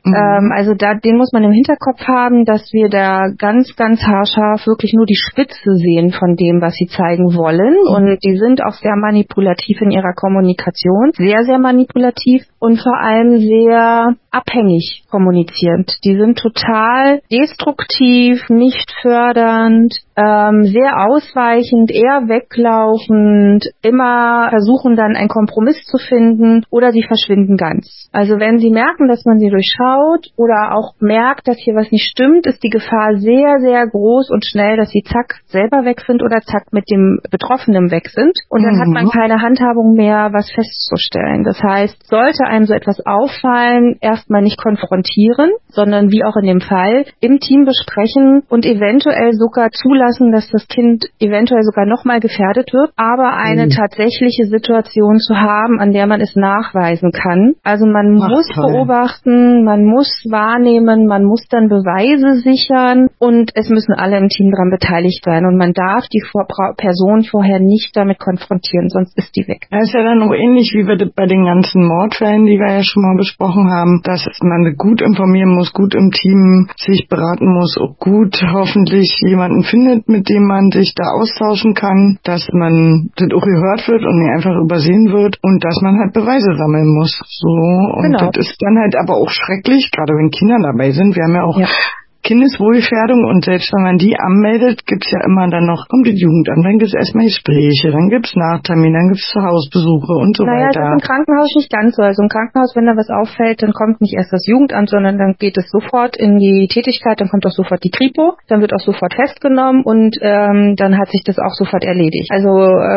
Den muss man im Hinterkopf haben, dass wir da ganz, ganz haarscharf wirklich nur die Spitze sehen von dem, was sie zeigen wollen. Und die sind auch sehr manipulativ in ihrer Kommunikation. Sehr, sehr manipulativ und vor allem sehr abhängig kommunizierend. Die sind total destruktiv, nicht fördernd, sehr ausweichend, eher weglaufend, immer versuchen dann einen Kompromiss zu finden oder sie verschwinden ganz. Also wenn sie merken, dass man sie durchschaut oder auch merkt, dass hier was nicht stimmt, ist die Gefahr sehr, sehr groß und schnell, dass sie zack selber weg sind oder zack mit dem Betroffenen weg sind. Und dann hat man keine Handhabung mehr, was festzustellen. Das heißt, sollte einem so etwas auffallen, erstmal nicht konfrontieren, sondern wie auch in dem Fall im Team besprechen und eventuell sogar zulassen, dass das Kind eventuell sogar nochmal gefährdet wird, aber eine tatsächliche Situation zu haben, an der man es nachweisen kann. Also man muss beobachten, man muss wahrnehmen, man muss dann Beweise sichern und es müssen alle im Team daran beteiligt sein und man darf die Person vorher nicht damit konfrontieren, sonst ist die weg. Das ist ja dann auch ähnlich wie wir bei den ganzen Mordfällen, die wir ja schon mal besprochen haben, dass man gut informieren muss, gut im Team sich beraten muss, auch gut hoffentlich jemanden findet, mit dem man sich da austauschen kann, dass man das auch gehört wird und nicht einfach übersehen wird und dass man halt Beweise sammeln muss. So, und das ist dann halt aber auch schrecklich, gerade wenn Kinder dabei sind. Wir haben ja auch Kindeswohlgefährdung und selbst wenn man die anmeldet, gibt's ja immer dann noch, kommt die Jugendamt, dann gibt's erstmal Gespräche, dann gibt's Nachtermin, dann gibt's Zuhausbesuche und so weiter. Das ist im Krankenhaus nicht ganz so. Also im Krankenhaus, wenn da was auffällt, dann kommt nicht erst das Jugendamt, sondern dann geht es sofort in die Tätigkeit, dann kommt auch sofort die Kripo, dann wird auch sofort festgenommen und dann hat sich das auch sofort erledigt. Also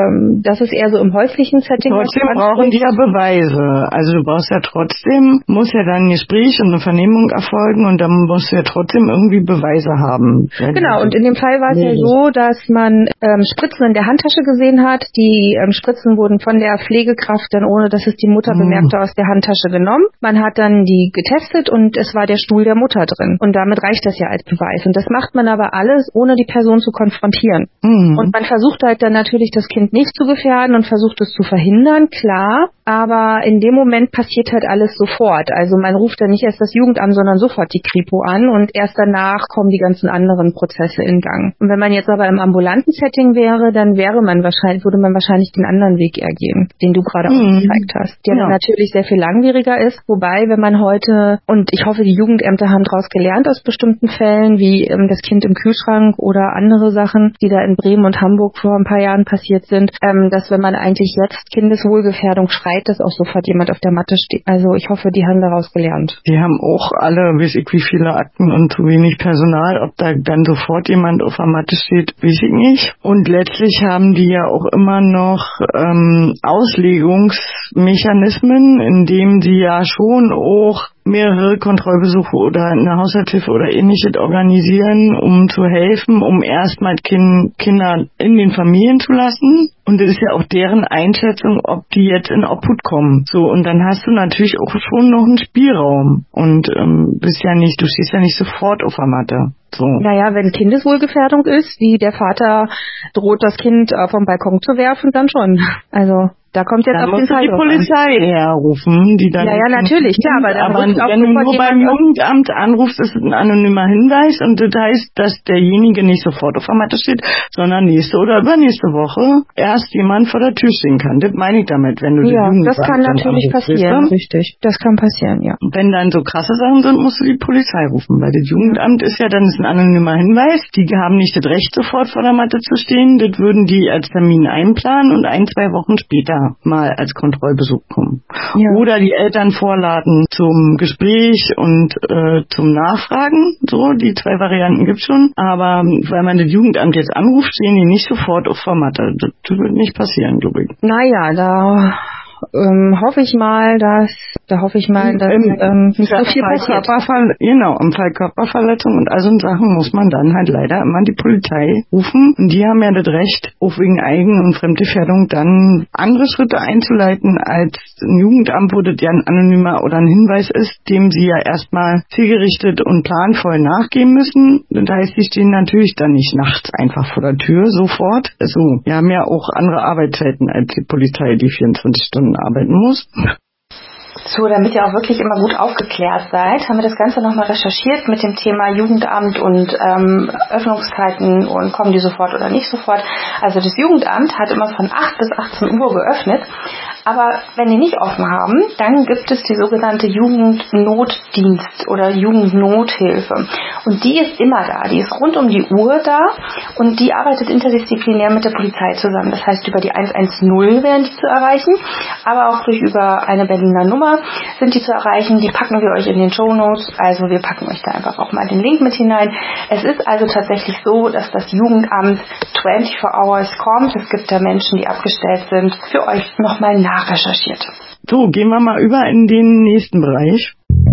das ist eher so im häuslichen Setting. Trotzdem brauchen die ja Beweise. Also du brauchst ja trotzdem, muss ja dann ein Gespräch und eine Vernehmung erfolgen und dann musst du ja trotzdem irgendwie Beweise haben. Genau, und in dem Fall war es ja so, dass man Spritzen in der Handtasche gesehen hat. Die Spritzen wurden von der Pflegekraft dann, ohne dass es die Mutter bemerkte, aus der Handtasche genommen. Man hat dann die getestet und es war der Stuhl der Mutter drin. Und damit reicht das ja als Beweis. Und das macht man aber alles, ohne die Person zu konfrontieren. Und man versucht halt dann natürlich, das Kind nicht zu gefährden und versucht es zu verhindern, klar. Aber in dem Moment passiert halt alles sofort. Also man ruft dann nicht erst das Jugendamt, sondern sofort die Kripo an und erst danach kommen die ganzen anderen Prozesse in Gang. Und wenn man jetzt aber im ambulanten Setting wäre, dann würde man wahrscheinlich den anderen Weg eher gehen, den du gerade auch gezeigt hast. Der dann natürlich sehr viel langwieriger ist. Wobei, wenn man heute, und ich hoffe, die Jugendämter haben daraus gelernt aus bestimmten Fällen, wie das Kind im Kühlschrank oder andere Sachen, die da in Bremen und Hamburg vor ein paar Jahren passiert sind, dass wenn man eigentlich jetzt Kindeswohlgefährdung schreit, dass auch sofort jemand auf der Matte steht. Also ich hoffe, die haben daraus gelernt. Die haben auch alle, weiß ich wie viele Akten und zu wenig Personal, ob da dann sofort jemand auf der Matte steht, weiß ich nicht. Und letztlich haben die ja auch immer noch Auslegungsmechanismen, indem sie ja schon auch mehrere Kontrollbesuche oder eine Haushaltshilfe oder ähnliches organisieren, um zu helfen, um erstmal Kinder in den Familien zu lassen. Und das ist ja auch deren Einschätzung, ob die jetzt in Obhut kommen. So, und dann hast du natürlich auch schon noch einen Spielraum. Und du stehst ja nicht sofort auf der Matte. So. Naja, wenn Kindeswohlgefährdung ist, wie der Vater droht, das Kind vom Balkon zu werfen, dann schon. Also da kommt jetzt dann auf den Fall die Polizei herrufen, die dann... Ja, natürlich, klar, aber wenn du nur beim Jugendamt anrufst, ist es ein anonymer Hinweis und das heißt, dass derjenige nicht sofort auf der Matte steht, sondern nächste oder übernächste Woche erst jemand vor der Tür stehen kann. Das meine ich damit, wenn du die Jugendamt das kann natürlich passieren, richtig. Das kann passieren, ja. Wenn dann so krasse Sachen sind, musst du die Polizei rufen, weil das Jugendamt ist ja dann ein anonymer Hinweis. Die haben nicht das Recht, sofort vor der Matte zu stehen. Das würden die als Termin einplanen und 1-2 Wochen später mal als Kontrollbesuch kommen. Ja. Oder die Eltern vorladen zum Gespräch und zum Nachfragen. So, die 2 Varianten gibt's schon. Aber weil man das Jugendamt jetzt anruft, stehen die nicht sofort auf der Matte. Das wird nicht passieren, glaube ich. Naja, da hoffe ich mal, dass nicht so viel passiert. Im Fall Körperverletzung und all so Sachen muss man dann halt leider immer die Polizei rufen. Und die haben ja das Recht, auch wegen Eigen- und Fremdgefährdung dann andere Schritte einzuleiten als ein Jugendamt, wo das ja ein anonymer oder ein Hinweis ist, dem sie ja erstmal zielgerichtet und planvoll nachgehen müssen. Das heißt, sie stehen natürlich dann nicht nachts einfach vor der Tür sofort. Also, wir haben ja auch andere Arbeitszeiten als die Polizei, die 24 Stunden arbeiten muss. So, damit ihr auch wirklich immer gut aufgeklärt seid, haben wir das Ganze nochmal recherchiert mit dem Thema Jugendamt und Öffnungszeiten und kommen die sofort oder nicht sofort. Also das Jugendamt hat immer von 8 bis 18 Uhr geöffnet. Aber wenn die nicht offen haben, dann gibt es die sogenannte Jugendnotdienst oder Jugendnothilfe. Und die ist immer da, die ist rund um die Uhr da und die arbeitet interdisziplinär mit der Polizei zusammen. Das heißt, über die 110 wären die zu erreichen, aber auch über eine Berliner Nummer sind die zu erreichen. Die packen wir euch in den Shownotes, also wir packen euch da einfach auch mal den Link mit hinein. Es ist also tatsächlich so, dass das Jugendamt 24 Hours kommt. Es gibt da Menschen, die abgestellt sind, für euch nochmal nachrecherchiert. So, gehen wir mal über in den nächsten Bereich.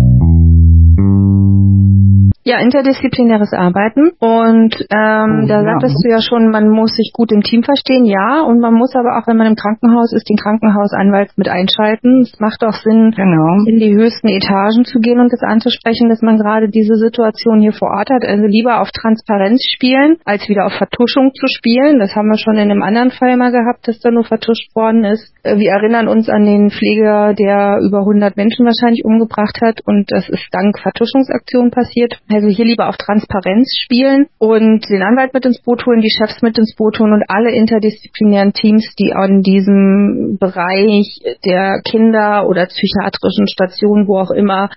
Ja, interdisziplinäres Arbeiten und da sagtest du ja schon, man muss sich gut im Team verstehen, ja, und man muss aber auch, wenn man im Krankenhaus ist, den Krankenhausanwalt mit einschalten. Es macht auch Sinn, in die höchsten Etagen zu gehen und das anzusprechen, dass man gerade diese Situation hier vor Ort hat. Also lieber auf Transparenz spielen, als wieder auf Vertuschung zu spielen. Das haben wir schon in einem anderen Fall mal gehabt, dass da nur vertuscht worden ist. Wir erinnern uns an den Pfleger, der über 100 Menschen wahrscheinlich umgebracht hat und das ist dank Vertuschungsaktion passiert. Also hier lieber auf Transparenz spielen und den Anwalt mit ins Boot holen, die Chefs mit ins Boot holen und alle interdisziplinären Teams, die an diesem Bereich der Kinder- oder psychiatrischen Stationen, wo auch immer,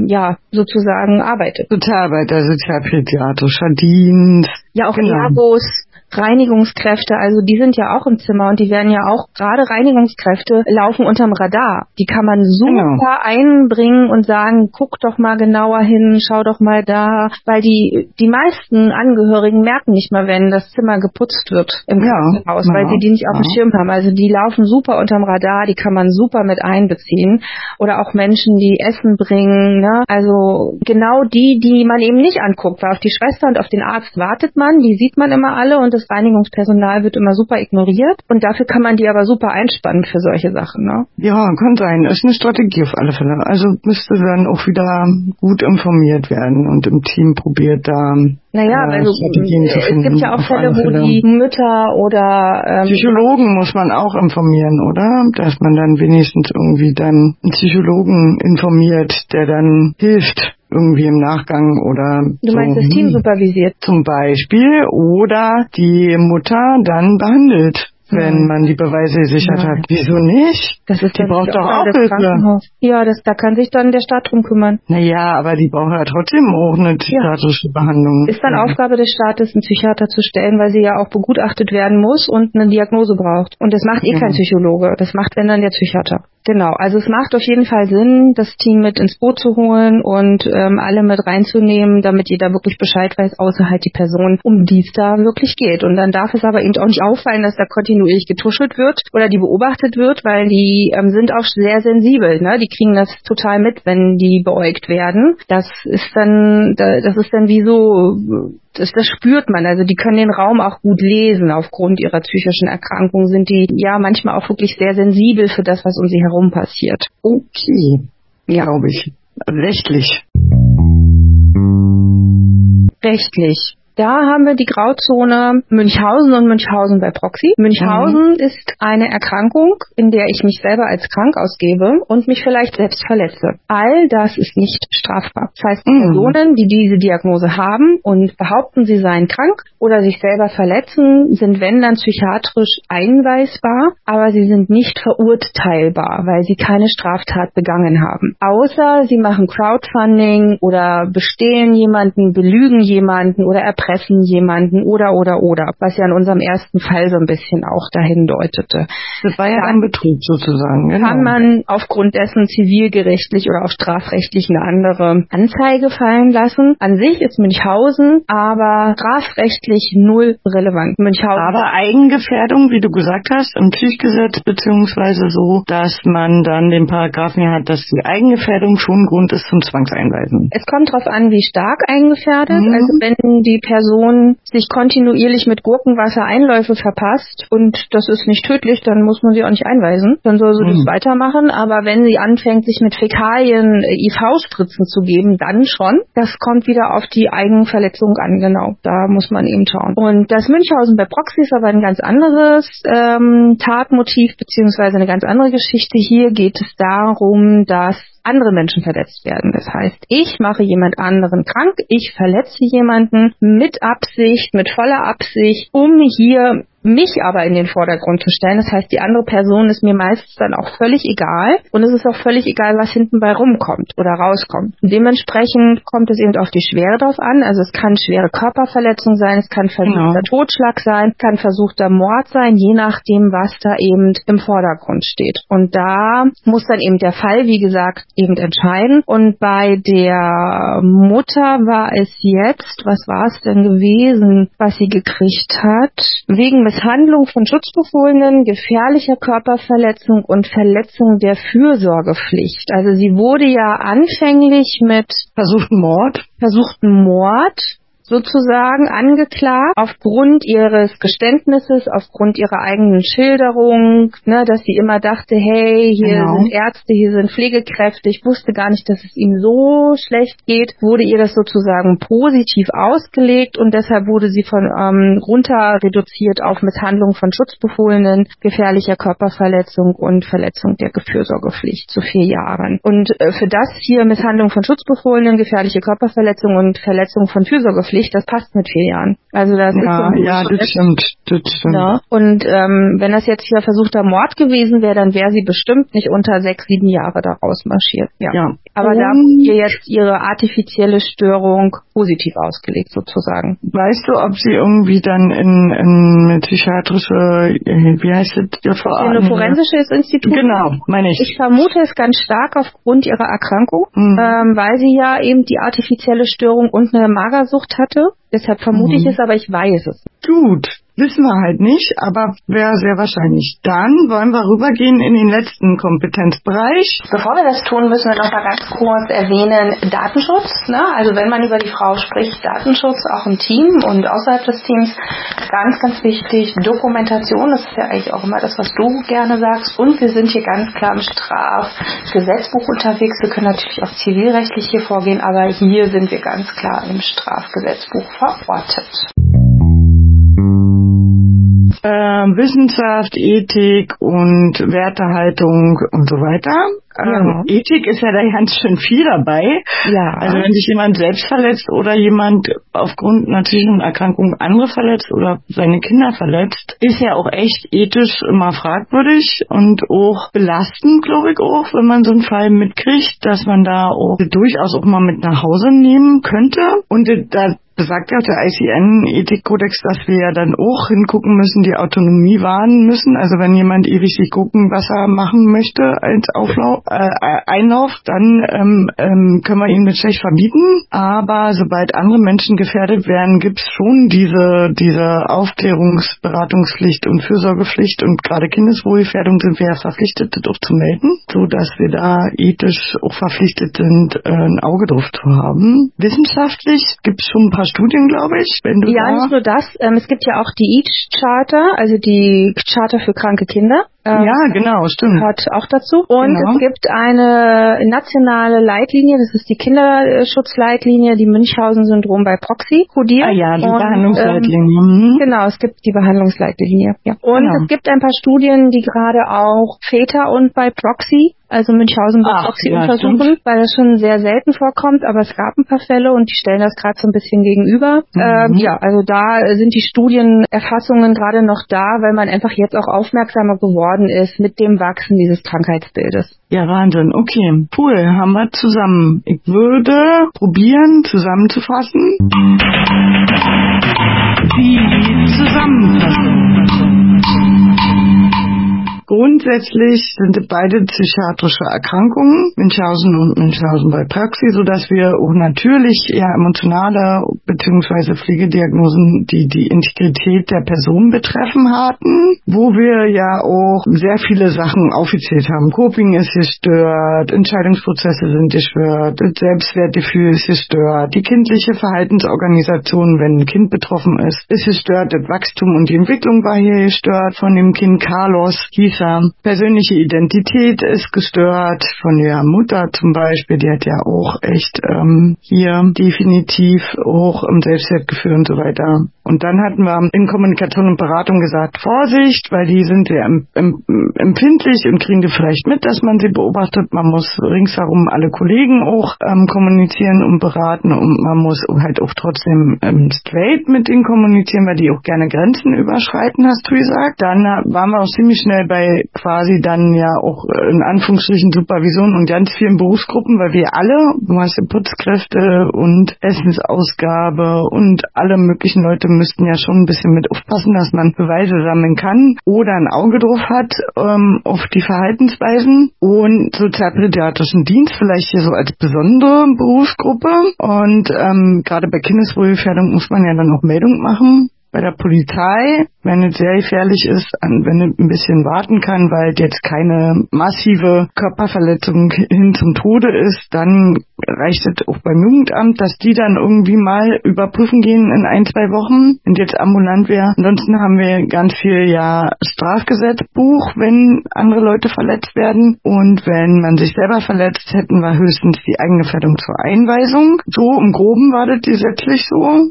sozusagen arbeitet. Sozialarbeiter, sozialpädiatrischer Dienst. Ja, auch Ergos, Reinigungskräfte, also die sind ja auch im Zimmer und die werden ja auch, gerade Reinigungskräfte laufen unterm Radar. Die kann man super einbringen und sagen, guck doch mal genauer hin, schau doch mal da, weil die meisten Angehörigen merken nicht mal, wenn das Zimmer geputzt wird im Krankenhaus, weil sie die nicht auf dem Schirm haben. Also die laufen super unterm Radar, die kann man super mit einbeziehen. Oder auch Menschen, die Essen bringen, ne? Also genau die man eben nicht anguckt, weil auf die Schwester und auf den Arzt wartet man, die sieht man immer alle und das Reinigungspersonal wird immer super ignoriert und dafür kann man die aber super einspannen für solche Sachen, ne? Ja, kann sein. Ist eine Strategie auf alle Fälle. Also müsste dann auch wieder gut informiert werden und im Team probiert da Strategien zu finden. Es gibt ja auch Fälle, wo die Mütter oder Psychologen muss man auch informieren, oder? Dass man dann wenigstens irgendwie dann einen Psychologen informiert, der dann hilft. Irgendwie im Nachgang oder Du meinst das Team supervisiert? Zum Beispiel. Oder die Mutter dann behandelt, wenn man die Beweise gesichert hat. Wieso nicht? Das ist die braucht doch auch Hilfe. Ja, da kann sich dann der Staat drum kümmern. Naja, aber die braucht ja trotzdem auch eine psychiatrische Behandlung. Ist dann Aufgabe des Staates, einen Psychiater zu stellen, weil sie ja auch begutachtet werden muss und eine Diagnose braucht. Und das macht kein Psychologe. Das macht, wenn dann, der Psychiater. Genau, also es macht auf jeden Fall Sinn, das Team mit ins Boot zu holen und alle mit reinzunehmen, damit jeder wirklich Bescheid weiß, außer halt die Person, um die es da wirklich geht. Und dann darf es aber eben auch nicht auffallen, dass da kontinuierlich getuschelt wird oder die beobachtet wird, weil die sind auch sehr sensibel, ne? Die kriegen das total mit, wenn die beäugt werden. Das ist dann wie so... Das spürt man, also die können den Raum auch gut lesen. Aufgrund ihrer psychischen Erkrankung sind die ja manchmal auch wirklich sehr sensibel für das, was um sie herum passiert. Okay, glaube ich. Rechtlich. Da haben wir die Grauzone Münchhausen und Münchhausen bei Proxy. Münchhausen ist eine Erkrankung, in der ich mich selber als krank ausgebe und mich vielleicht selbst verletze. All das ist nicht strafbar. Das heißt, Personen, die diese Diagnose haben und behaupten, sie seien krank oder sich selber verletzen, sind, wenn dann, psychiatrisch einweisbar, aber sie sind nicht verurteilbar, weil sie keine Straftat begangen haben. Außer sie machen Crowdfunding oder bestehlen jemanden, belügen jemanden oder erpressen erpressen jemanden oder, was ja in unserem ersten Fall so ein bisschen auch dahin deutete. Das war ja ein Betrug sozusagen. Genau. Kann man aufgrund dessen zivilgerichtlich oder auch strafrechtlich eine andere Anzeige fallen lassen. An sich ist Münchhausen aber strafrechtlich null relevant. Aber Eigengefährdung, wie du gesagt hast, im Psychgesetz beziehungsweise so, dass man dann den Paragraphen hier hat, dass die Eigengefährdung schon Grund ist zum Zwangseinweisen. Es kommt darauf an, wie stark eingefährdet. Also wenn die Person sich kontinuierlich mit Gurkenwasser Einläufe verpasst und das ist nicht tödlich, dann muss man sie auch nicht einweisen. Dann soll sie das weitermachen. Aber wenn sie anfängt, sich mit Fäkalien IV-Spritzen zu geben, dann schon. Das kommt wieder auf die Eigenverletzung an, genau. Da muss man eben schauen. Und das Münchhausen bei Proxy ist aber ein ganz anderes Tatmotiv beziehungsweise eine ganz andere Geschichte. Hier geht es darum, dass andere Menschen verletzt werden. Das heißt, ich mache jemand anderen krank, ich verletze jemanden mit Absicht, mit voller Absicht, um hier mich aber in den Vordergrund zu stellen. Das heißt, die andere Person ist mir meistens dann auch völlig egal und es ist auch völlig egal, was hinten bei rumkommt oder rauskommt. Und dementsprechend kommt es eben auf die Schwere drauf an. Also es kann schwere Körperverletzung sein, es kann versuchter Totschlag sein, kann versuchter Mord sein, je nachdem, was da eben im Vordergrund steht. Und da muss dann eben der Fall, wie gesagt, eben entscheiden. Und bei der Mutter war es jetzt, was war es denn gewesen, was sie gekriegt hat? Wegen Misshandlung von Schutzbefohlenen, gefährlicher Körperverletzung und Verletzung der Fürsorgepflicht. Also sie wurde ja anfänglich mit versuchten Mord sozusagen angeklagt, aufgrund ihres Geständnisses, aufgrund ihrer eigenen Schilderung, dass sie immer dachte, hey, hier sind Ärzte, hier sind Pflegekräfte, ich wusste gar nicht, dass es ihm so schlecht geht, wurde ihr das sozusagen positiv ausgelegt und deshalb wurde sie von runter reduziert auf Misshandlung von Schutzbefohlenen, gefährlicher Körperverletzung und Verletzung der Fürsorgepflicht zu 4 Jahren. Und für das hier Misshandlung von Schutzbefohlenen, gefährliche Körperverletzung und Verletzung von Fürsorgepflicht, das passt mit 4 Jahren. Also das ist das stimmt. Ja. Und wenn das jetzt hier versuchter Mord gewesen wäre, dann wäre sie bestimmt nicht unter 6, 7 Jahre da rausmarschiert. Ja. Aber da wurde ihr jetzt ihre artifizielle Störung positiv ausgelegt sozusagen. Weißt du, ob sie irgendwie dann in psychiatrische, wie heißt das? Ein forensisches Institut? Genau, meine ich. Ich vermute es ganz stark aufgrund ihrer Erkrankung, weil sie ja eben die artifizielle Störung und eine Magersucht hatte. Deshalb vermute ich es, aber ich weiß es. Gut, wissen wir halt nicht, aber wäre sehr wahrscheinlich. Dann wollen wir rübergehen in den letzten Kompetenzbereich. Bevor wir das tun, müssen wir noch mal ganz kurz erwähnen, Datenschutz. Also wenn man über die Frau spricht, Datenschutz auch im Team und außerhalb des Teams, ganz, ganz wichtig. Dokumentation, das ist ja eigentlich auch immer das, was du gerne sagst. Und wir sind hier ganz klar im Strafgesetzbuch unterwegs. Wir können natürlich auch zivilrechtlich hier vorgehen, aber hier sind wir ganz klar im Strafgesetzbuch verortet. Wissenschaft, Ethik und Wertehaltung und so weiter. Ethik ist ja da ganz schön viel dabei. Ja. Also wenn sich jemand selbst verletzt oder jemand aufgrund einer psychischen Erkrankung andere verletzt oder seine Kinder verletzt, ist ja auch echt ethisch immer fragwürdig und auch belastend, glaube ich auch, wenn man so einen Fall mitkriegt, dass man da auch durchaus auch mal mit nach Hause nehmen könnte. Und da besagt ja der ICN-Ethikkodex, dass wir ja dann auch hingucken müssen, die Autonomie wahren müssen. Also wenn jemand ewig sich Gurkenwasser machen möchte als Einlauf, dann können wir ihn mit schlecht verbieten. Aber sobald andere Menschen gefährdet werden, gibt's schon diese Aufklärungsberatungspflicht und Fürsorgepflicht. Und gerade Kindeswohlgefährdung sind wir ja verpflichtet, das auch zu melden, so dass wir da ethisch auch verpflichtet sind, ein Auge drauf zu haben. Wissenschaftlich gibt's schon ein paar Studien, glaube ich. Nicht nur das. Es gibt ja auch die EACH-Charta, also die Charta für kranke Kinder. Ja, genau, stimmt. Gehört auch dazu. Und es gibt eine nationale Leitlinie, das ist die Kinderschutzleitlinie, die Münchhausen-Syndrom bei Proxy kodiert. Ah ja, die Behandlungsleitlinie. Genau, es gibt die Behandlungsleitlinie. Ja. Und es gibt ein paar Studien, die gerade auch Väter und bei Proxy, also Münchhausen bei Proxy untersuchen, weil das schon sehr selten vorkommt, aber es gab ein paar Fälle und die stellen das gerade so ein bisschen gegenüber. Also da sind die Studienerfassungen gerade noch da, weil man einfach jetzt auch aufmerksamer geworden geworden ist mit dem Wachsen dieses Krankheitsbildes. Ja, Wahnsinn. Okay, cool, haben wir zusammen. Ich würde probieren, zusammenzufassen. Die Zusammenfassung. Grundsätzlich sind beide psychiatrische Erkrankungen, Münchhausen und Münchhausen bei Praxis, sodass wir auch natürlich emotionale bzw. Pflegediagnosen, die die Integrität der Person betreffen hatten, wo wir ja auch sehr viele Sachen aufgezählt haben. Coping ist gestört, Entscheidungsprozesse sind gestört, das Selbstwertgefühl ist gestört, die kindliche Verhaltensorganisation, wenn ein Kind betroffen ist gestört, das Wachstum und die Entwicklung war hier gestört von dem Kind Carlos, hieß persönliche Identität ist gestört von der Mutter zum Beispiel, die hat ja auch echt hier definitiv auch im Selbstwertgefühl und so weiter. Und dann hatten wir in Kommunikation und Beratung gesagt, Vorsicht, weil die sind sehr empfindlich und kriegen die vielleicht mit, dass man sie beobachtet. Man muss ringsherum alle Kollegen auch kommunizieren und beraten und man muss halt auch trotzdem straight mit denen kommunizieren, weil die auch gerne Grenzen überschreiten, hast du gesagt. Dann waren wir auch ziemlich schnell bei quasi dann ja auch in Anführungsstrichen Supervision und ganz vielen Berufsgruppen, weil wir alle, du hast ja Putzkräfte und Essensausgabe und alle möglichen Leute müssten ja schon ein bisschen mit aufpassen, dass man Beweise sammeln kann oder ein Auge drauf hat auf die Verhaltensweisen und sozialpädiatrischen Dienst vielleicht hier so als besondere Berufsgruppe und gerade bei Kindeswohlgefährdung muss man ja dann auch Meldung machen. Bei der Polizei, wenn es sehr gefährlich ist, wenn es ein bisschen warten kann, weil jetzt keine massive Körperverletzung hin zum Tode ist, dann reicht es auch beim Jugendamt, dass die dann irgendwie mal überprüfen gehen in 1-2 Wochen, wenn jetzt ambulant wäre. Ansonsten haben wir ganz viel Strafgesetzbuch, wenn andere Leute verletzt werden. Und wenn man sich selber verletzt, hätten wir höchstens die Eigengefährdung zur Einweisung. So im Groben war das gesetzlich so.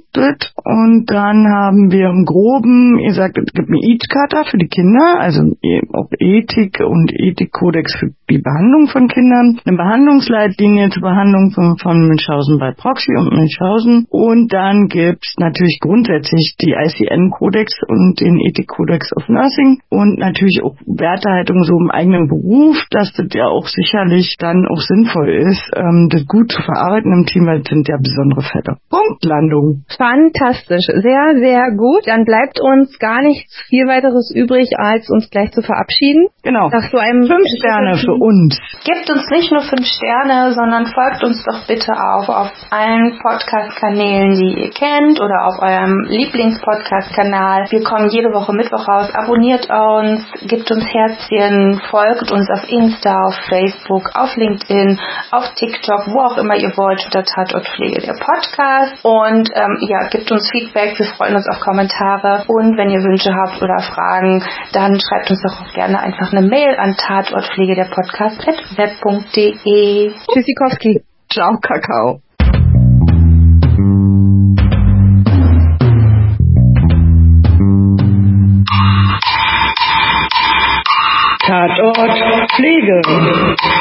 Und dann haben wir im Groben, ihr sagt, es gibt eine EAT-Charta für die Kinder, also auch Ethik und Ethikkodex für die Behandlung von Kindern, eine Behandlungsleitlinie zur Behandlung von Münchhausen bei Proxy und Münchhausen und dann gibt's natürlich grundsätzlich die ICN-Kodex und den Ethik-Kodex of Nursing und natürlich auch Wertehaltung so im eigenen Beruf, dass das ja auch sicherlich dann auch sinnvoll ist, das gut zu verarbeiten im Team, weil das sind ja besondere Fälle. Punktlandung. Fantastisch, sehr, sehr gut. Dann bleibt uns gar nichts viel weiteres übrig, als uns gleich zu verabschieden. Genau. Nach so einem 5 Sterne für uns. Gebt uns nicht nur 5 Sterne, sondern folgt uns doch bitte auch auf allen Podcast-Kanälen, die ihr kennt oder auf eurem Lieblings-Podcast-Kanal. Wir kommen jede Woche Mittwoch raus. Abonniert uns, gebt uns Herzchen, folgt uns auf Insta, auf Facebook, auf LinkedIn, auf TikTok, wo auch immer ihr wollt, unter Tatortpflege der Podcast. Und gebt uns Feedback, wir freuen uns auf Kommentare. Und wenn ihr Wünsche habt oder Fragen, dann schreibt uns doch auch gerne einfach eine Mail an tatortpflegederpodcast@web.de. Tschüssikowski. Ciao, Kakao. Tatort Pflege.